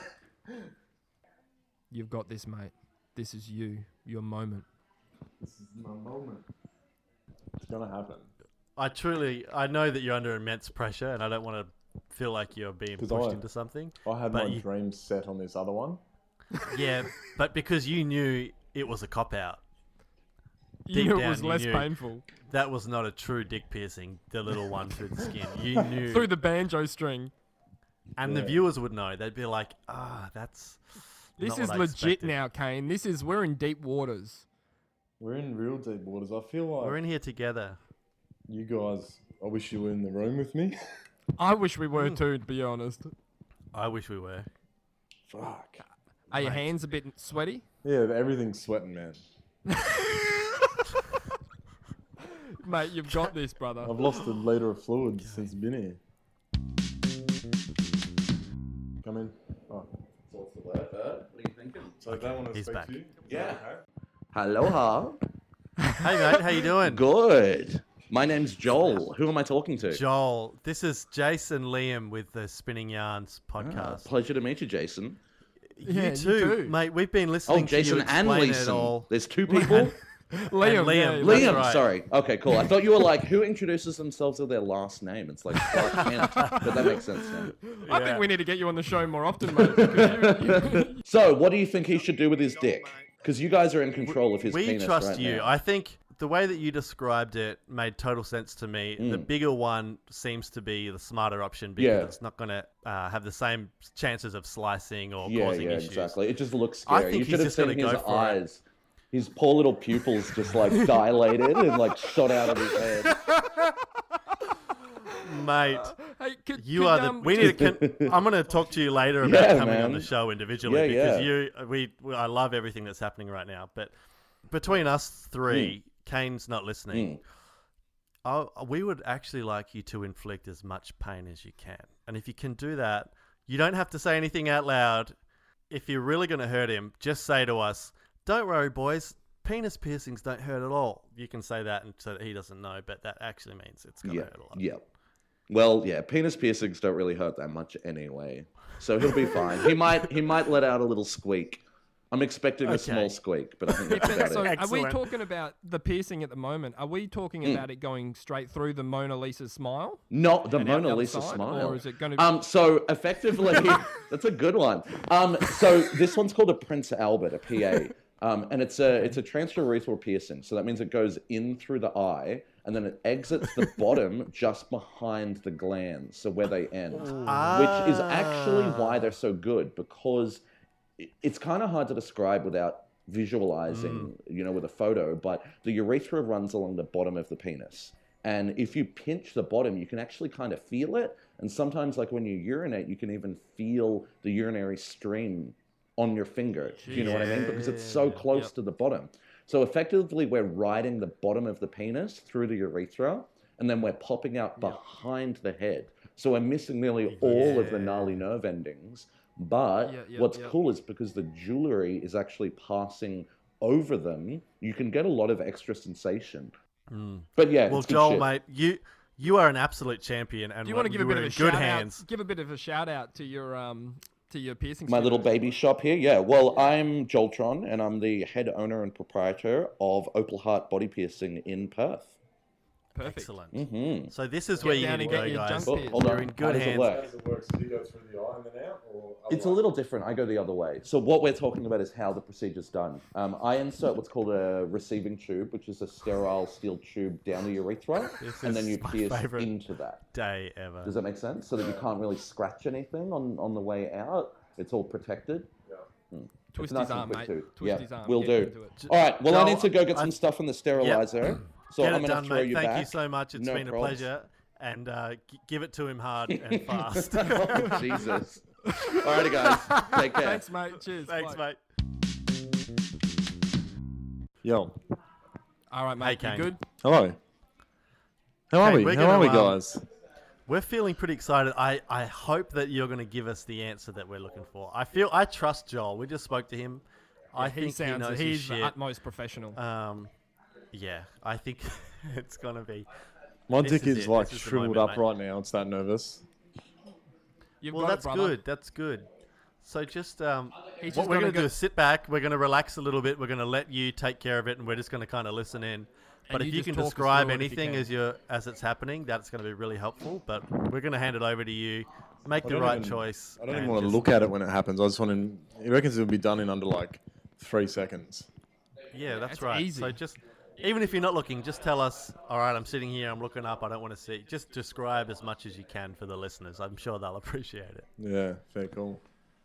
Speaker 2: You've got this, mate. This is you. Your moment.
Speaker 5: This is my moment. It's gonna happen.
Speaker 1: I know that you're under immense pressure, and I don't want to feel like you're being
Speaker 5: 'Cause
Speaker 1: pushed
Speaker 5: I-
Speaker 1: into something.
Speaker 5: I had
Speaker 1: But
Speaker 5: my
Speaker 1: you-
Speaker 5: dreams set on this other one.
Speaker 1: Yeah, but because you knew it was a cop-out.
Speaker 2: You
Speaker 1: Deep
Speaker 2: knew it
Speaker 1: down,
Speaker 2: was
Speaker 1: you
Speaker 2: less
Speaker 1: knew.
Speaker 2: painful.
Speaker 1: That was not a true dick piercing, the little one through the skin. You knew.
Speaker 2: Through the banjo string.
Speaker 1: And the
Speaker 5: Yeah.
Speaker 1: viewers would know. They'd be like, that's
Speaker 2: This
Speaker 1: not
Speaker 2: is
Speaker 1: what I
Speaker 2: legit
Speaker 1: expected."
Speaker 2: now, Kane. We're in deep waters.
Speaker 5: We're in real deep waters. I feel like
Speaker 1: We're in here together.
Speaker 5: you guys. I wish you were in the room with me.
Speaker 2: I wish we were too, to be honest.
Speaker 1: I wish we were.
Speaker 5: Fuck.
Speaker 2: Are your
Speaker 1: Mate.
Speaker 2: hands a bit sweaty?
Speaker 5: Yeah, everything's sweating, man.
Speaker 2: Mate, you've got this, brother.
Speaker 5: I've lost a litre of fluid since I've been here. Come in. Oh,
Speaker 4: So what's the word? What are you thinking?
Speaker 5: so they want to
Speaker 1: he's
Speaker 5: speak
Speaker 1: back.
Speaker 5: to you?
Speaker 4: Yeah.
Speaker 5: Okay.
Speaker 6: Aloha.
Speaker 1: Hey, mate, how you doing?
Speaker 6: Good. My name's Joel. Who am I talking to?
Speaker 1: Joel, this is Jason Liam with the Spinning Yarns
Speaker 6: Ah,
Speaker 1: podcast.
Speaker 6: pleasure to meet you, Jason.
Speaker 2: Yeah,
Speaker 1: you too, mate. We've been
Speaker 6: Oh,
Speaker 1: listening to you
Speaker 6: Jason and
Speaker 1: explain it
Speaker 6: Leeson.
Speaker 1: all.
Speaker 6: There's 2 people?
Speaker 2: Liam.
Speaker 1: Liam.
Speaker 2: yeah,
Speaker 1: That's
Speaker 6: Liam,
Speaker 1: right.
Speaker 6: sorry. Okay, cool. I thought you were like, who introduces themselves with their last name? It's like Clark Kent. But that makes sense now.
Speaker 2: I think we need to get you on the show more often, mate. because you-
Speaker 6: So, what do you think he should do with his dick? Because you guys are in control of his
Speaker 1: We
Speaker 6: penis
Speaker 1: trust
Speaker 6: right
Speaker 1: you.
Speaker 6: now.
Speaker 1: I think the way that you described it made total sense to me. The bigger one seems to be the smarter option because
Speaker 6: Yeah.
Speaker 1: it's not going to have the same chances of slicing or
Speaker 6: Yeah,
Speaker 1: causing
Speaker 6: yeah,
Speaker 1: issues.
Speaker 6: exactly. It just looks
Speaker 1: I
Speaker 6: scary.
Speaker 1: think
Speaker 6: You
Speaker 1: he's
Speaker 6: should have
Speaker 1: just gonna
Speaker 6: seen his
Speaker 1: go for it.
Speaker 6: eyes. His poor little pupils just like dilated and like shot out of his head.
Speaker 1: Mate,
Speaker 2: hey, could,
Speaker 1: you
Speaker 2: could,
Speaker 1: are the. We need to. I'm going to talk to you later about
Speaker 6: Yeah,
Speaker 1: coming on
Speaker 6: man.
Speaker 1: the show individually
Speaker 6: Yeah,
Speaker 1: because I love everything that's happening right now. But between us three, Kane's not listening. We would actually like you to inflict as much pain as you can, and if you can do that, you don't have to say anything out loud. If you're really going to hurt him, just say to us, "Don't worry, boys. Penis piercings don't hurt at all." You can say that, and so that he doesn't know, but that actually means it's going to
Speaker 6: Yeah,
Speaker 1: hurt a lot.
Speaker 6: yeah. Well, yeah, penis piercings don't really hurt that much anyway, so he'll be fine. He might let out a little squeak. I'm expecting a small squeak, but I think that's about
Speaker 2: so
Speaker 6: it.
Speaker 2: are we
Speaker 1: Excellent.
Speaker 2: talking about the piercing at the moment? Are we talking about it going straight through the Mona Lisa smile?
Speaker 6: Not the
Speaker 2: and out the
Speaker 6: Mona
Speaker 2: other
Speaker 6: Lisa
Speaker 2: side,
Speaker 6: smile.
Speaker 2: or is it going to be?
Speaker 6: So effectively, that's a good one. So this one's called a Prince Albert, a PA, and it's a transurethral piercing. So that means it goes in through the eye, and then it exits the bottom just behind the glands, so where they end, which is actually why they're so good, because it's kind of hard to describe without visualizing, with a photo, but the urethra runs along the bottom of the penis. And if you pinch the bottom, you can actually kind of feel it. And sometimes, like when you urinate, you can even feel the urinary stream on your finger. Do you know what I mean? Because it's so close to the bottom. So effectively, we're riding the bottom of the penis through the urethra, and then we're popping out behind the head. So we're missing nearly all of the gnarly nerve endings. But what's cool is because the jewelry is actually passing over them, you can get a lot of extra sensation. But yeah,
Speaker 1: Well,
Speaker 6: it's good
Speaker 1: Joel,
Speaker 6: shit.
Speaker 1: mate, you are an absolute champion, and
Speaker 2: Do you want to give a
Speaker 1: you
Speaker 2: bit
Speaker 1: were
Speaker 2: of a
Speaker 1: in
Speaker 2: shout
Speaker 1: good
Speaker 2: out?
Speaker 1: hands.
Speaker 2: Give a bit of a shout out to your piercing.
Speaker 6: My little
Speaker 2: studio.
Speaker 6: baby shop here, yeah. Well, I'm Joltron, and I'm the head owner and proprietor of Opal Heart Body Piercing in Perth.
Speaker 2: Perfect.
Speaker 1: Excellent.
Speaker 6: Mm-hmm.
Speaker 1: So this is where you
Speaker 2: down
Speaker 1: need
Speaker 2: and
Speaker 1: to
Speaker 2: get
Speaker 1: go,
Speaker 2: your
Speaker 1: guys.
Speaker 2: junk pierced.
Speaker 6: Hold
Speaker 1: You're
Speaker 6: on.
Speaker 1: in
Speaker 6: How
Speaker 1: good
Speaker 6: does it
Speaker 1: hands.
Speaker 6: work?
Speaker 3: How does it work? So do you go through the eye and then out, or
Speaker 6: It's a little different. I go the other way. So what we're talking about is how the procedure's done. I insert what's called a receiving tube, which is a sterile steel tube down the urethra,
Speaker 1: This
Speaker 6: and then
Speaker 1: is
Speaker 6: you
Speaker 1: my
Speaker 6: pierce
Speaker 1: favourite
Speaker 6: into that.
Speaker 1: day ever.
Speaker 6: Does that make sense? So that you can't really scratch anything on the way out. It's all protected.
Speaker 2: Twist
Speaker 6: It's nice
Speaker 2: his
Speaker 6: and
Speaker 2: arm,
Speaker 6: quick
Speaker 2: mate.
Speaker 6: too.
Speaker 2: Twist
Speaker 6: Yeah,
Speaker 2: his arm.
Speaker 6: will
Speaker 2: Get
Speaker 6: do.
Speaker 2: into it.
Speaker 6: All right. Well, I
Speaker 1: Joel,
Speaker 6: need to go get
Speaker 1: I-
Speaker 6: some stuff in the sterilizer. So
Speaker 1: Get
Speaker 6: I'm
Speaker 1: it
Speaker 6: going to
Speaker 1: done,
Speaker 6: throw
Speaker 1: mate.
Speaker 6: you
Speaker 1: Thank
Speaker 6: back.
Speaker 1: you so much. It's
Speaker 6: No
Speaker 1: been a
Speaker 6: probs.
Speaker 1: pleasure. And give it to him hard and fast.
Speaker 6: Jesus. Alrighty, guys. Take care.
Speaker 2: Thanks, mate. Cheers.
Speaker 1: Thanks,
Speaker 2: Bye.
Speaker 1: mate.
Speaker 3: Yo,
Speaker 2: All right, mate.
Speaker 1: Hey,
Speaker 2: You
Speaker 1: Kane.
Speaker 2: good?
Speaker 3: hello. How are
Speaker 1: Kane,
Speaker 3: we?
Speaker 1: we're
Speaker 3: How are we,
Speaker 1: gonna,
Speaker 3: guys?
Speaker 1: We're feeling pretty excited. I hope that you're going to give us the answer that we're looking for. I trust Joel. We just spoke to him. I
Speaker 2: He
Speaker 1: think he
Speaker 2: sounds.
Speaker 1: knows his
Speaker 2: He's the
Speaker 1: shit.
Speaker 2: utmost professional.
Speaker 1: Yeah, I think it's going to be.
Speaker 3: My
Speaker 1: This
Speaker 3: dick
Speaker 1: is
Speaker 3: is
Speaker 1: it.
Speaker 3: like
Speaker 1: This is the
Speaker 3: shriveled
Speaker 1: moment,
Speaker 3: up
Speaker 1: mate.
Speaker 3: right now. It's that nervous.
Speaker 2: You've
Speaker 1: Well,
Speaker 2: got it,
Speaker 1: that's
Speaker 2: brother.
Speaker 1: good. That's good. So just
Speaker 2: He's
Speaker 1: what
Speaker 2: just
Speaker 1: we're
Speaker 2: gonna
Speaker 1: going to
Speaker 2: go-
Speaker 1: do is sit back. We're going to relax a little bit. We're going to let you take care of it, and we're just going to kind of listen in. But
Speaker 2: And
Speaker 1: if
Speaker 2: you
Speaker 1: you
Speaker 2: just
Speaker 1: can
Speaker 2: talk us
Speaker 1: describe
Speaker 2: through it if you
Speaker 1: anything
Speaker 2: can.
Speaker 1: as it's happening, that's going to be really helpful. But we're going to hand it over to you. Make
Speaker 3: I
Speaker 1: the
Speaker 3: don't
Speaker 1: right
Speaker 3: even-
Speaker 1: choice.
Speaker 3: I don't even
Speaker 1: and
Speaker 3: want to
Speaker 1: just-
Speaker 3: look at it when it happens. I just want to. He reckons it'll be done in under like 3 seconds.
Speaker 1: Yeah, that's
Speaker 2: That's
Speaker 1: right.
Speaker 2: easy.
Speaker 1: So just even if you're not looking, just tell us. All right, I'm sitting here. I'm looking up. I don't want to see. Just describe as much as you can for the listeners. I'm sure they'll appreciate it.
Speaker 3: Yeah, fair cool.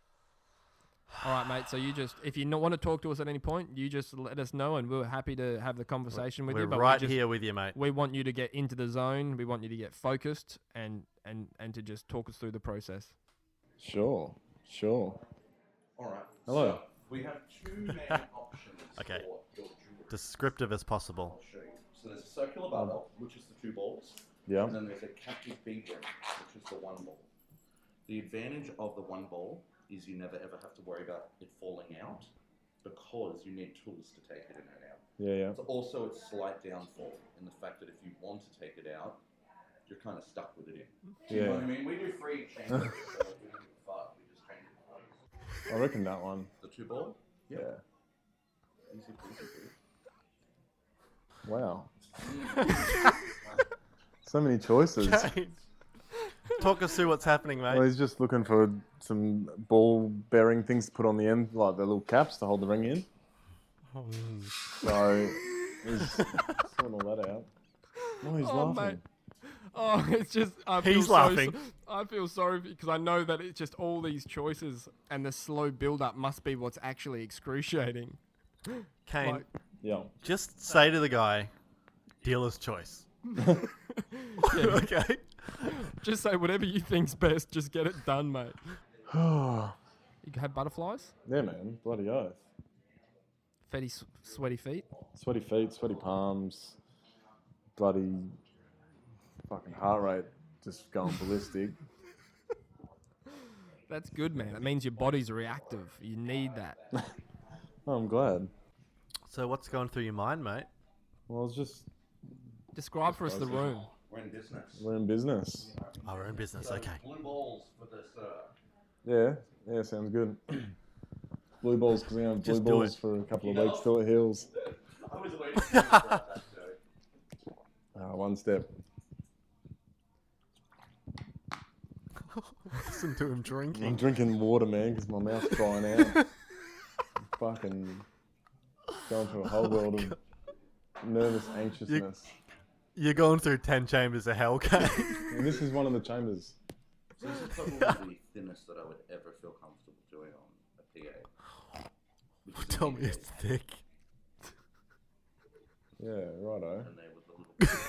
Speaker 2: All right, mate. So you just, if you want to talk to us at any point, you just let us know, and we're happy to have the conversation with
Speaker 1: We're
Speaker 2: you. But
Speaker 1: right
Speaker 2: we just,
Speaker 1: here with you, mate.
Speaker 2: We want you to get into the zone. We want you to get focused and to just talk us through the process.
Speaker 3: Sure.
Speaker 4: All right.
Speaker 3: Hello.
Speaker 4: So we have two main options
Speaker 1: Okay.
Speaker 4: for your jewelry.
Speaker 1: Descriptive as possible.
Speaker 4: I'll show you. So there's a circular barbell, which is the 2 balls,
Speaker 3: Yeah.
Speaker 4: and then there's a captive bead ring, which is the 1 ball. The advantage of the 1 ball is you never ever have to worry about it falling out because you need tools to take it in and out.
Speaker 3: Yeah.
Speaker 4: So also it's slight downfall in the fact that if you want to take it out, you're kind of stuck with it in. Do you know what I mean? We do free changes, so we don't give a fuck. We just change it for you.
Speaker 3: I reckon that one.
Speaker 4: The 2 ball?
Speaker 3: Yeah.
Speaker 4: Easy peasy, dude.
Speaker 3: Wow. So many choices.
Speaker 1: Talk us through what's happening, mate.
Speaker 3: Well, he's just looking for some ball-bearing things to put on the end, like the little caps to hold the ring in. So he's sorting all that out. No, he's
Speaker 2: Oh,
Speaker 3: laughing.
Speaker 2: mate. Oh, it's just I feel
Speaker 1: He's
Speaker 2: so
Speaker 1: laughing.
Speaker 2: I feel sorry because I know that it's just all these choices and the slow build-up must be what's actually excruciating.
Speaker 1: Kane,
Speaker 2: Like-
Speaker 3: Yeah.
Speaker 1: just say to the guy, dealer's choice. Okay.
Speaker 2: Just say whatever you think's best. Just get it done, mate.
Speaker 3: Yeah,
Speaker 2: You have butterflies,
Speaker 3: man. Bloody oath.
Speaker 2: fetty, sweaty feet.
Speaker 3: Sweaty feet, sweaty palms, bloody fucking heart rate just going ballistic.
Speaker 2: That's good, man. It means your body's reactive. You need that.
Speaker 3: Oh, I'm glad.
Speaker 1: So what's going through your mind, mate?
Speaker 3: Well, it's just,
Speaker 2: Describe for us the room.
Speaker 4: We're in business.
Speaker 3: we're in business.
Speaker 1: Our own business.
Speaker 4: So
Speaker 1: Okay.
Speaker 4: blue balls for this.
Speaker 3: Yeah, sounds good. Blue balls, because we have blue
Speaker 1: Just do
Speaker 3: balls
Speaker 1: it.
Speaker 3: for a couple of weeks till it heals.
Speaker 4: I was waiting for that joke.
Speaker 3: One step.
Speaker 1: Listen to him
Speaker 3: I'm
Speaker 1: drinking.
Speaker 3: drinking water, man, because my mouth's drying out. Fucking going through a whole world of nervous anxiousness.
Speaker 1: You're going through 10 chambers of hell, Kane.
Speaker 3: And this is one of the chambers.
Speaker 4: So this is probably the thinnest that I would ever feel comfortable doing on a PA. which is a
Speaker 1: Tell me
Speaker 4: PA,
Speaker 1: it's thick.
Speaker 3: Yeah, righto.
Speaker 4: And they with the little blue balls.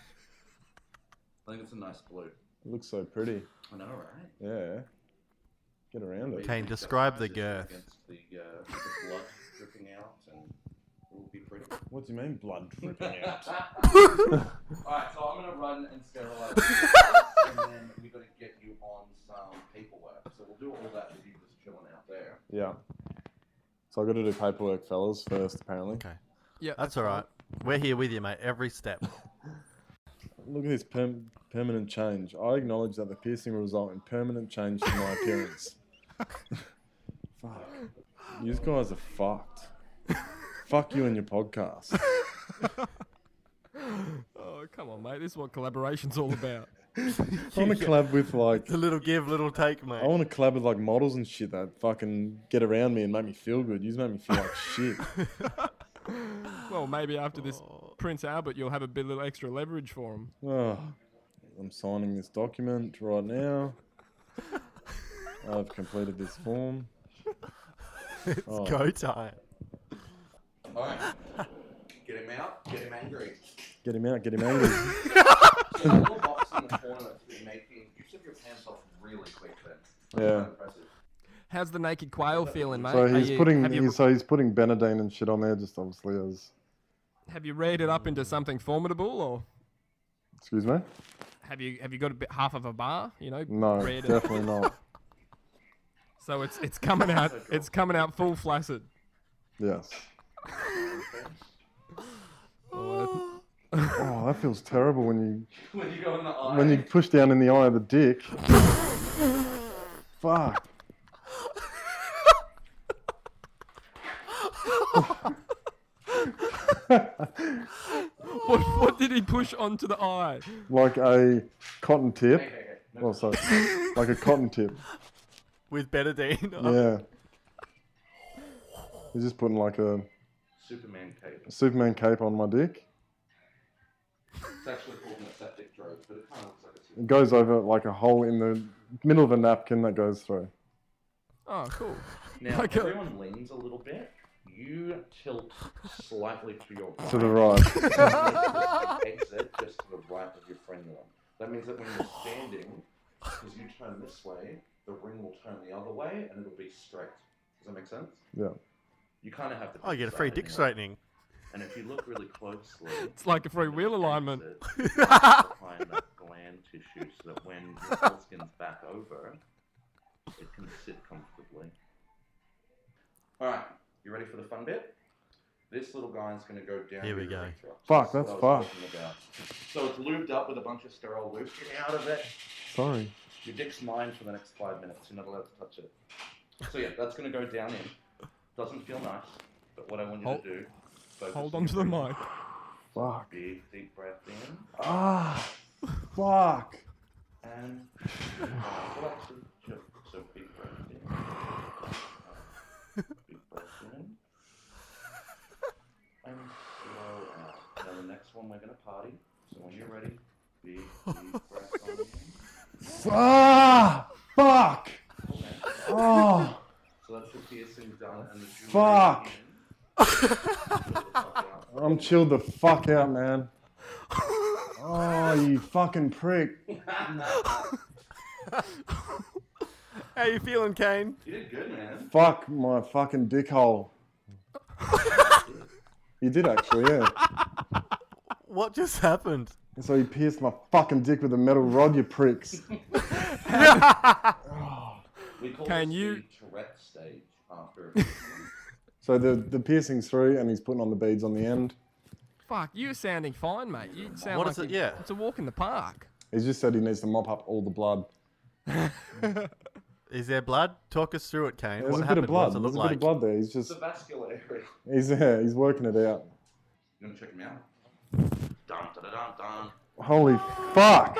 Speaker 4: I think it's a nice blue.
Speaker 3: It looks so pretty.
Speaker 4: I know, right?
Speaker 3: Yeah. Get around it.
Speaker 1: Kane, describe the
Speaker 4: Juxtapose it
Speaker 1: girth.
Speaker 4: against the blood dripping out, and it will be pretty.
Speaker 3: What do you mean blood dripping out?
Speaker 4: Alright, so I'm gonna run and sterilize and then we're gonna get you on some paperwork. So we'll do all that with you just chilling out there.
Speaker 3: Yeah. So I've got to do paperwork, fellas, first, apparently.
Speaker 1: Okay.
Speaker 2: Yeah,
Speaker 1: That's all right. We're here with you, mate, every step.
Speaker 3: Look at this permanent change. I acknowledge that the piercing will result in permanent change to my appearance. Fuck. You guys are fucked. Fuck you and your podcast.
Speaker 2: Oh Oh, come on, mate. This is what collaboration's all about.
Speaker 3: I want to collab with like.
Speaker 1: It's a little give, little take, mate.
Speaker 3: I want to collab with like models and shit that fucking get around me and make me feel good. You just make me feel like shit.
Speaker 2: Well, maybe after this Prince Albert, you'll have a bit little extra leverage for him.
Speaker 3: Oh, I'm signing this document right now. I've completed this form.
Speaker 1: It's
Speaker 3: Oh.
Speaker 1: go time.
Speaker 4: Alright. Get him out, get him angry.
Speaker 3: Get him out, get him angry.
Speaker 4: So the little box in the corner that's been making. You took your pants off really quick then. That's
Speaker 3: Yeah.
Speaker 4: quite impressive.
Speaker 2: How's the naked quail feeling, mate?
Speaker 3: So
Speaker 2: Are
Speaker 3: he's
Speaker 2: you-
Speaker 3: putting
Speaker 2: have you,
Speaker 3: he's putting Benadine and shit on there, just obviously as.
Speaker 2: have you reared it up into something formidable, or
Speaker 3: Excuse me?
Speaker 2: have you got a bit half of a bar? You know,
Speaker 3: No,
Speaker 2: reared it.
Speaker 3: definitely not.
Speaker 2: So it's coming out. It's coming out full flaccid.
Speaker 3: Yes.
Speaker 2: Oh,
Speaker 3: Oh, that feels terrible when
Speaker 4: When you go in the eye.
Speaker 3: you push down in the eye of the dick. Fuck.
Speaker 2: what did he push onto the eye?
Speaker 3: Like a cotton tip.
Speaker 4: Hey. No,
Speaker 3: Oh, sorry. Like a cotton tip.
Speaker 1: With Benadine. on.
Speaker 3: Yeah. He's just putting like a
Speaker 4: Superman cape.
Speaker 3: Superman cape on my dick.
Speaker 4: It's actually called an aseptic drogue, but it kind of looks like a
Speaker 3: It
Speaker 4: Superman.
Speaker 3: goes over like a hole in the middle of a napkin that goes through.
Speaker 2: Oh, cool.
Speaker 4: Now,
Speaker 2: Like a-
Speaker 4: everyone leans a little bit. You tilt slightly to your right.
Speaker 3: To the right.
Speaker 4: Exit just to the right of your frenulum. That means that when you're standing, because you turn this way, the ring will turn the other way and it'll be straight. Does that make sense?
Speaker 3: Yeah.
Speaker 4: You kind of have to.
Speaker 1: Oh, you get a free dick straightening.
Speaker 4: And if you look really closely,
Speaker 2: It's like a free wheel alignment.
Speaker 4: behind that gland tissue, so that when your foreskin's back over, it can sit comfortably. All right, you ready for the fun bit? This little guy's going to go down.
Speaker 1: Here we
Speaker 4: your
Speaker 1: go.
Speaker 4: urethra.
Speaker 3: Fuck,
Speaker 4: That's
Speaker 3: that's
Speaker 4: what I was
Speaker 3: fucked.
Speaker 4: talking about. So it's lubed up with a bunch of sterile lube. Get out of it.
Speaker 3: Sorry.
Speaker 4: Your dick's mine for the next 5 minutes. You're not allowed to touch it. So yeah, that's going to go down in. Doesn't feel nice, but what I want you
Speaker 2: Hold-
Speaker 4: to do. Focus
Speaker 2: Hold
Speaker 4: on
Speaker 2: on to the
Speaker 4: your
Speaker 2: mic.
Speaker 3: Fuck.
Speaker 4: big, deep breath in.
Speaker 3: Ah. Fuck.
Speaker 4: And well, actually, sure. So big breath in. Big breath in. And slow out. Now the next one we're gonna party. So when you're ready, big deep breath on in.
Speaker 3: Ah. Fuck.
Speaker 4: Okay.
Speaker 3: Oh.
Speaker 4: So that's the piercing done and the jewelry
Speaker 3: Fuck.
Speaker 4: in. Chill the fuck out.
Speaker 3: I'm chilled the fuck out, man. Oh, you fucking prick.
Speaker 1: How you feeling, Kane?
Speaker 4: You did good, man.
Speaker 3: Fuck my fucking dick hole. You did actually, yeah.
Speaker 1: What just happened?
Speaker 3: So you pierced my fucking dick with a metal rod, you pricks.
Speaker 4: We call
Speaker 2: Can
Speaker 4: this
Speaker 2: you-
Speaker 4: the Tourette stage after.
Speaker 3: So the piercing's through and he's putting on the beads on the end.
Speaker 2: Fuck, you're sounding fine, mate. You sound
Speaker 1: What
Speaker 2: like
Speaker 1: is it?
Speaker 2: you-
Speaker 1: Yeah.
Speaker 2: It's a walk in the park.
Speaker 3: He's just said he needs to mop up all the blood.
Speaker 1: Is there blood? Talk us through it, Kane.
Speaker 3: There's
Speaker 1: What
Speaker 3: a bit
Speaker 1: happened?
Speaker 3: of blood.
Speaker 1: What does it
Speaker 3: There's
Speaker 1: look
Speaker 3: a bit
Speaker 1: like?
Speaker 3: of blood there. He's
Speaker 4: It's
Speaker 3: just
Speaker 4: the vascular area.
Speaker 3: he's working it out.
Speaker 4: You gonna check him out? Dun dun dun dun.
Speaker 3: Holy fuck!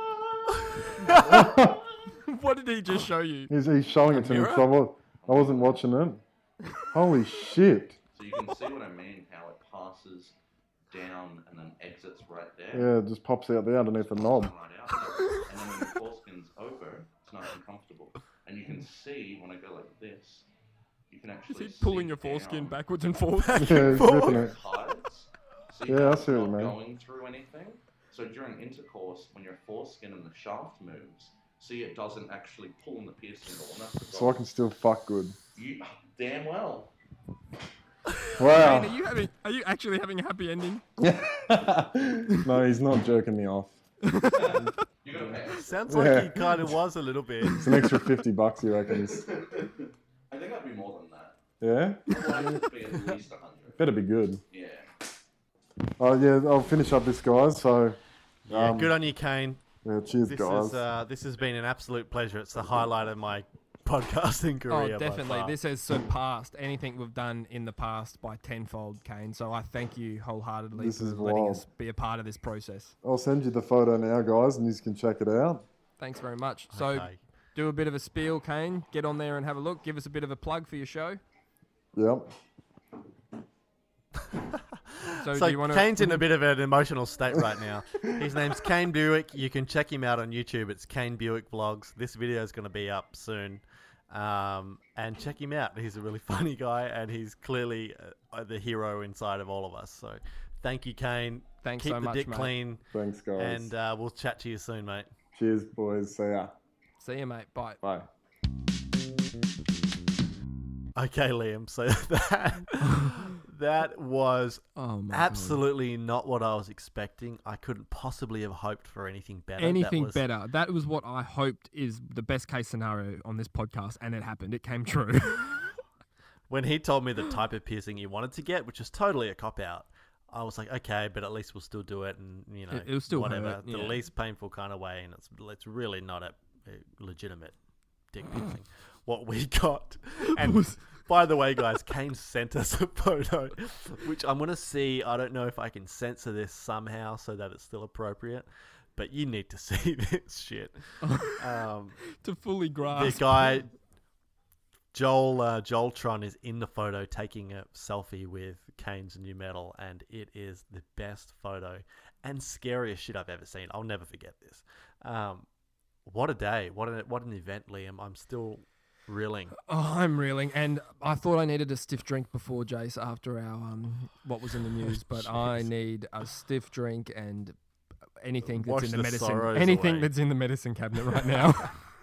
Speaker 2: What did he just show you?
Speaker 3: He's showing it to me
Speaker 1: mirror?
Speaker 3: because I wasn't watching it. Holy shit!
Speaker 4: So you can see what I mean, how it passes down and then exits right there.
Speaker 3: Yeah, it just pops out there underneath the knob.
Speaker 4: Right out. And then when the foreskin's over, it's nice and comfortable. And you can see when I go like this, you can
Speaker 2: Is
Speaker 4: actually
Speaker 2: he pulling
Speaker 4: see
Speaker 2: your foreskin
Speaker 4: down
Speaker 2: backwards and forwards?
Speaker 3: Yeah, he's ripping it.
Speaker 4: tides. So
Speaker 3: Yeah, I
Speaker 4: know
Speaker 3: see what
Speaker 4: it's
Speaker 3: you
Speaker 4: not
Speaker 3: mean.
Speaker 4: going through anything. So during intercourse, when your foreskin and the shaft moves, see it doesn't actually pull on the piercing at all. And that's the
Speaker 3: So I can still fuck good.
Speaker 4: You damn well.
Speaker 3: Wow.
Speaker 2: Kane, are you actually having a happy ending?
Speaker 3: No, he's not jerking me off.
Speaker 4: You're gonna pay.
Speaker 1: Sounds like
Speaker 3: Yeah.
Speaker 1: he kind of was a little bit.
Speaker 3: It's an extra $50, he reckons.
Speaker 4: I think that'd be more than that.
Speaker 3: Yeah?
Speaker 4: I'd like it to be at least 100.
Speaker 3: Better be good.
Speaker 4: Yeah.
Speaker 3: Oh yeah, I'll finish up this, guys. So,
Speaker 1: Yeah, good on you, Kane.
Speaker 3: yeah, cheers,
Speaker 1: This
Speaker 3: guys.
Speaker 1: is this has been an absolute pleasure. It's the highlight of my podcasting career.
Speaker 2: Oh,
Speaker 1: by
Speaker 2: definitely.
Speaker 1: far.
Speaker 2: This has surpassed anything we've done in the past by tenfold, Kane. So I thank you wholeheartedly
Speaker 7: This
Speaker 2: for
Speaker 7: is
Speaker 2: letting
Speaker 7: wild.
Speaker 2: us be a part of this process.
Speaker 7: I'll send you the photo now, guys, and you can check it out.
Speaker 2: Thanks very much. So
Speaker 1: Okay.
Speaker 2: do a bit of a spiel, Kane. Get on there and have a look. Give us a bit of a plug for your show.
Speaker 7: Yep.
Speaker 2: So,
Speaker 1: So
Speaker 2: do you want
Speaker 1: Kane's in a bit of an emotional state right now. His name's Kane Buick. You can check him out on YouTube. It's Kane Buick Vlogs. This video is going to be up soon. And check him out. He's a really funny guy, and he's clearly the hero inside of all of us. So thank you, Kane.
Speaker 2: Thanks
Speaker 1: Keep
Speaker 2: so
Speaker 1: the
Speaker 2: much,
Speaker 1: dick
Speaker 2: mate.
Speaker 1: clean,
Speaker 7: Thanks, guys.
Speaker 1: and we'll chat to you soon, mate.
Speaker 7: Cheers, boys. See ya.
Speaker 2: See you, mate. Bye.
Speaker 7: Bye.
Speaker 1: Okay, Liam. So that was
Speaker 2: Oh my
Speaker 1: absolutely not what I was expecting. I couldn't possibly have hoped for anything better.
Speaker 2: Anything
Speaker 1: That was,
Speaker 2: better. That was what I hoped is the best case scenario on this podcast, and it happened. It came true.
Speaker 1: When he told me the type of piercing he wanted to get, which is totally a cop out, I was like, okay, but at least we'll still do it, and
Speaker 2: It'll still
Speaker 1: whatever,
Speaker 2: hurt,
Speaker 1: the
Speaker 2: yeah.
Speaker 1: least painful kind of way, and it's really not a legitimate dick piercing. What we got, and by the way, guys, Kane sent us a photo, which I'm gonna see. I don't know if I can censor this somehow so that it's still appropriate, but you need to see this shit.
Speaker 2: To fully
Speaker 1: The
Speaker 2: grasp.
Speaker 1: guy, Joeltron, is in the photo taking a selfie with Kane's new medal, and it is the best photo and scariest shit I've ever seen. I'll never forget this. What a day! What an event, Liam. I'm still reeling.
Speaker 2: Oh, I'm reeling, and I thought I needed a stiff drink before Jace after our what was in the news, but I need a stiff drink and anything that's
Speaker 1: Wash
Speaker 2: in the
Speaker 1: the
Speaker 2: medicine,
Speaker 1: sorrows
Speaker 2: anything
Speaker 1: away.
Speaker 2: that's in the medicine cabinet right now.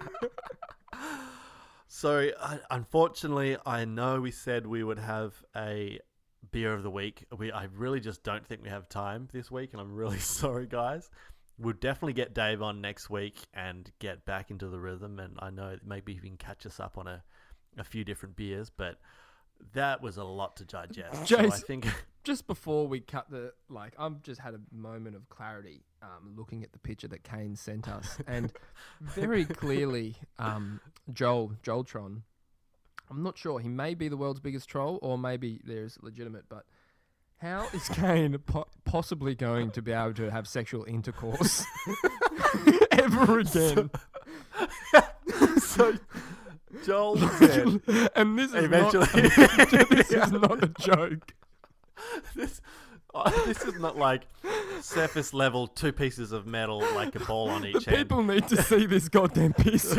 Speaker 1: So, unfortunately, I know we said we would have a beer of the week. I really just don't think we have time this week, and I'm really sorry, guys. We'll definitely get Dave on next week and get back into the rhythm, and I know maybe he can catch us up on a few different beers, but that was a lot to digest. So I
Speaker 2: Jace,
Speaker 1: think
Speaker 2: Just before we cut I've just had a moment of clarity looking at the picture that Kane sent us, and very clearly, Joeltron, I'm not sure, he may be the world's biggest troll, or maybe there's legitimate, but how is Kane possibly going to be able to have sexual intercourse ever again?
Speaker 1: so. Joel said,
Speaker 2: And this is
Speaker 1: eventually,
Speaker 2: this is not a joke.
Speaker 1: this is not like surface level 2 pieces of metal like a ball on each
Speaker 2: The
Speaker 1: end.
Speaker 2: people need to see this goddamn piece.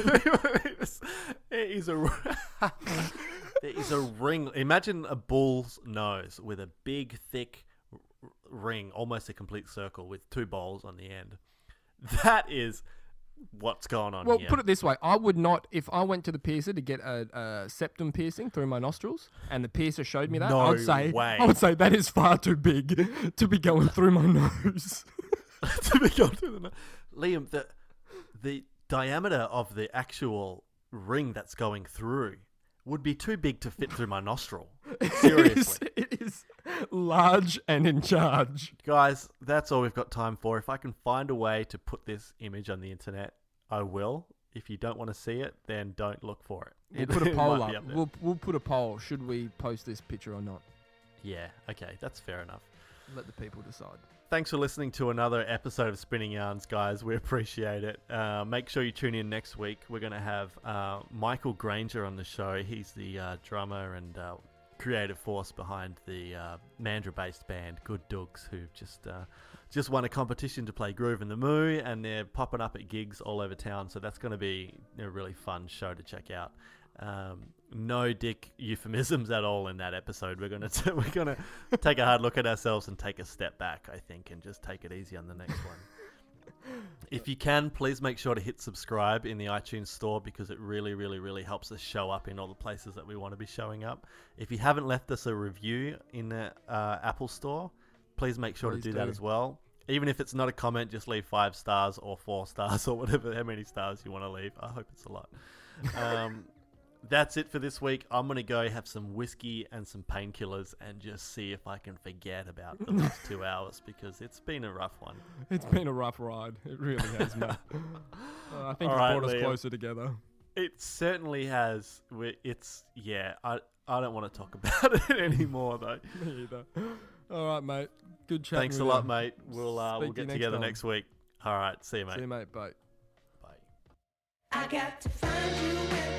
Speaker 1: It is a there is a ring. Imagine a bull's nose with a big, thick ring, almost a complete circle with 2 balls on the end. That is what's going on
Speaker 2: Well,
Speaker 1: here.
Speaker 2: put it this way. I would not, if I went to the piercer to get a septum piercing through my nostrils, and the piercer showed me that,
Speaker 1: No
Speaker 2: I would say that is far too big to be going through my nose.
Speaker 1: To be gone through the Liam, the diameter of the actual ring that's going through would be too big to fit through my nostril. Seriously.
Speaker 2: It is large and in charge.
Speaker 1: Guys, that's all we've got time for. If I can find a way to put this image on the internet, I will. If you don't want to see it, then don't look for it.
Speaker 2: We'll
Speaker 1: It-
Speaker 2: put a
Speaker 1: it
Speaker 2: poll
Speaker 1: might be
Speaker 2: up.
Speaker 1: there.
Speaker 2: We'll put a poll. Should we post this picture or not?
Speaker 1: Yeah, okay, that's fair enough.
Speaker 2: Let the people decide.
Speaker 1: Thanks for listening to another episode of Spinning Yarns, guys. We appreciate it. Make sure you tune in next week. We're going to have Michael Granger on the show. He's the drummer and creative force behind the Mandurah-based band Good Dogs, who just won a competition to play Groove in the Moo, and they're popping up at gigs all over town. So that's going to be a really fun show to check out. No dick euphemisms at all in that episode. We're gonna take a hard look at ourselves and take a step back, I think, and just take it easy on the next one. If you can, please make sure to hit subscribe in the iTunes store, because it really, really, really helps us show up in all the places that we want to be showing up. If you haven't left us a review in the Apple store, please make sure to do that as well. Even if it's not a comment, just leave 5 stars or 4 stars or whatever, how many stars you want to leave. I hope it's a lot. That's it for this week. I'm going to go have some whiskey and some painkillers and just see if I can forget about the last 2 hours, because it's been a rough one.
Speaker 2: It's been a rough ride. It really has, mate. I think
Speaker 1: All
Speaker 2: it's
Speaker 1: right,
Speaker 2: brought us
Speaker 1: Liam.
Speaker 2: closer together.
Speaker 1: It certainly has. It's I don't want to talk about it anymore though.
Speaker 2: Me either. All right, mate. Good chat.
Speaker 1: Thanks a lot, mate. We'll
Speaker 2: Speak to you
Speaker 1: get together
Speaker 2: time.
Speaker 1: next week. All right, see you, mate.
Speaker 2: See you, mate. Bye.
Speaker 1: Bye.
Speaker 8: I got to find you.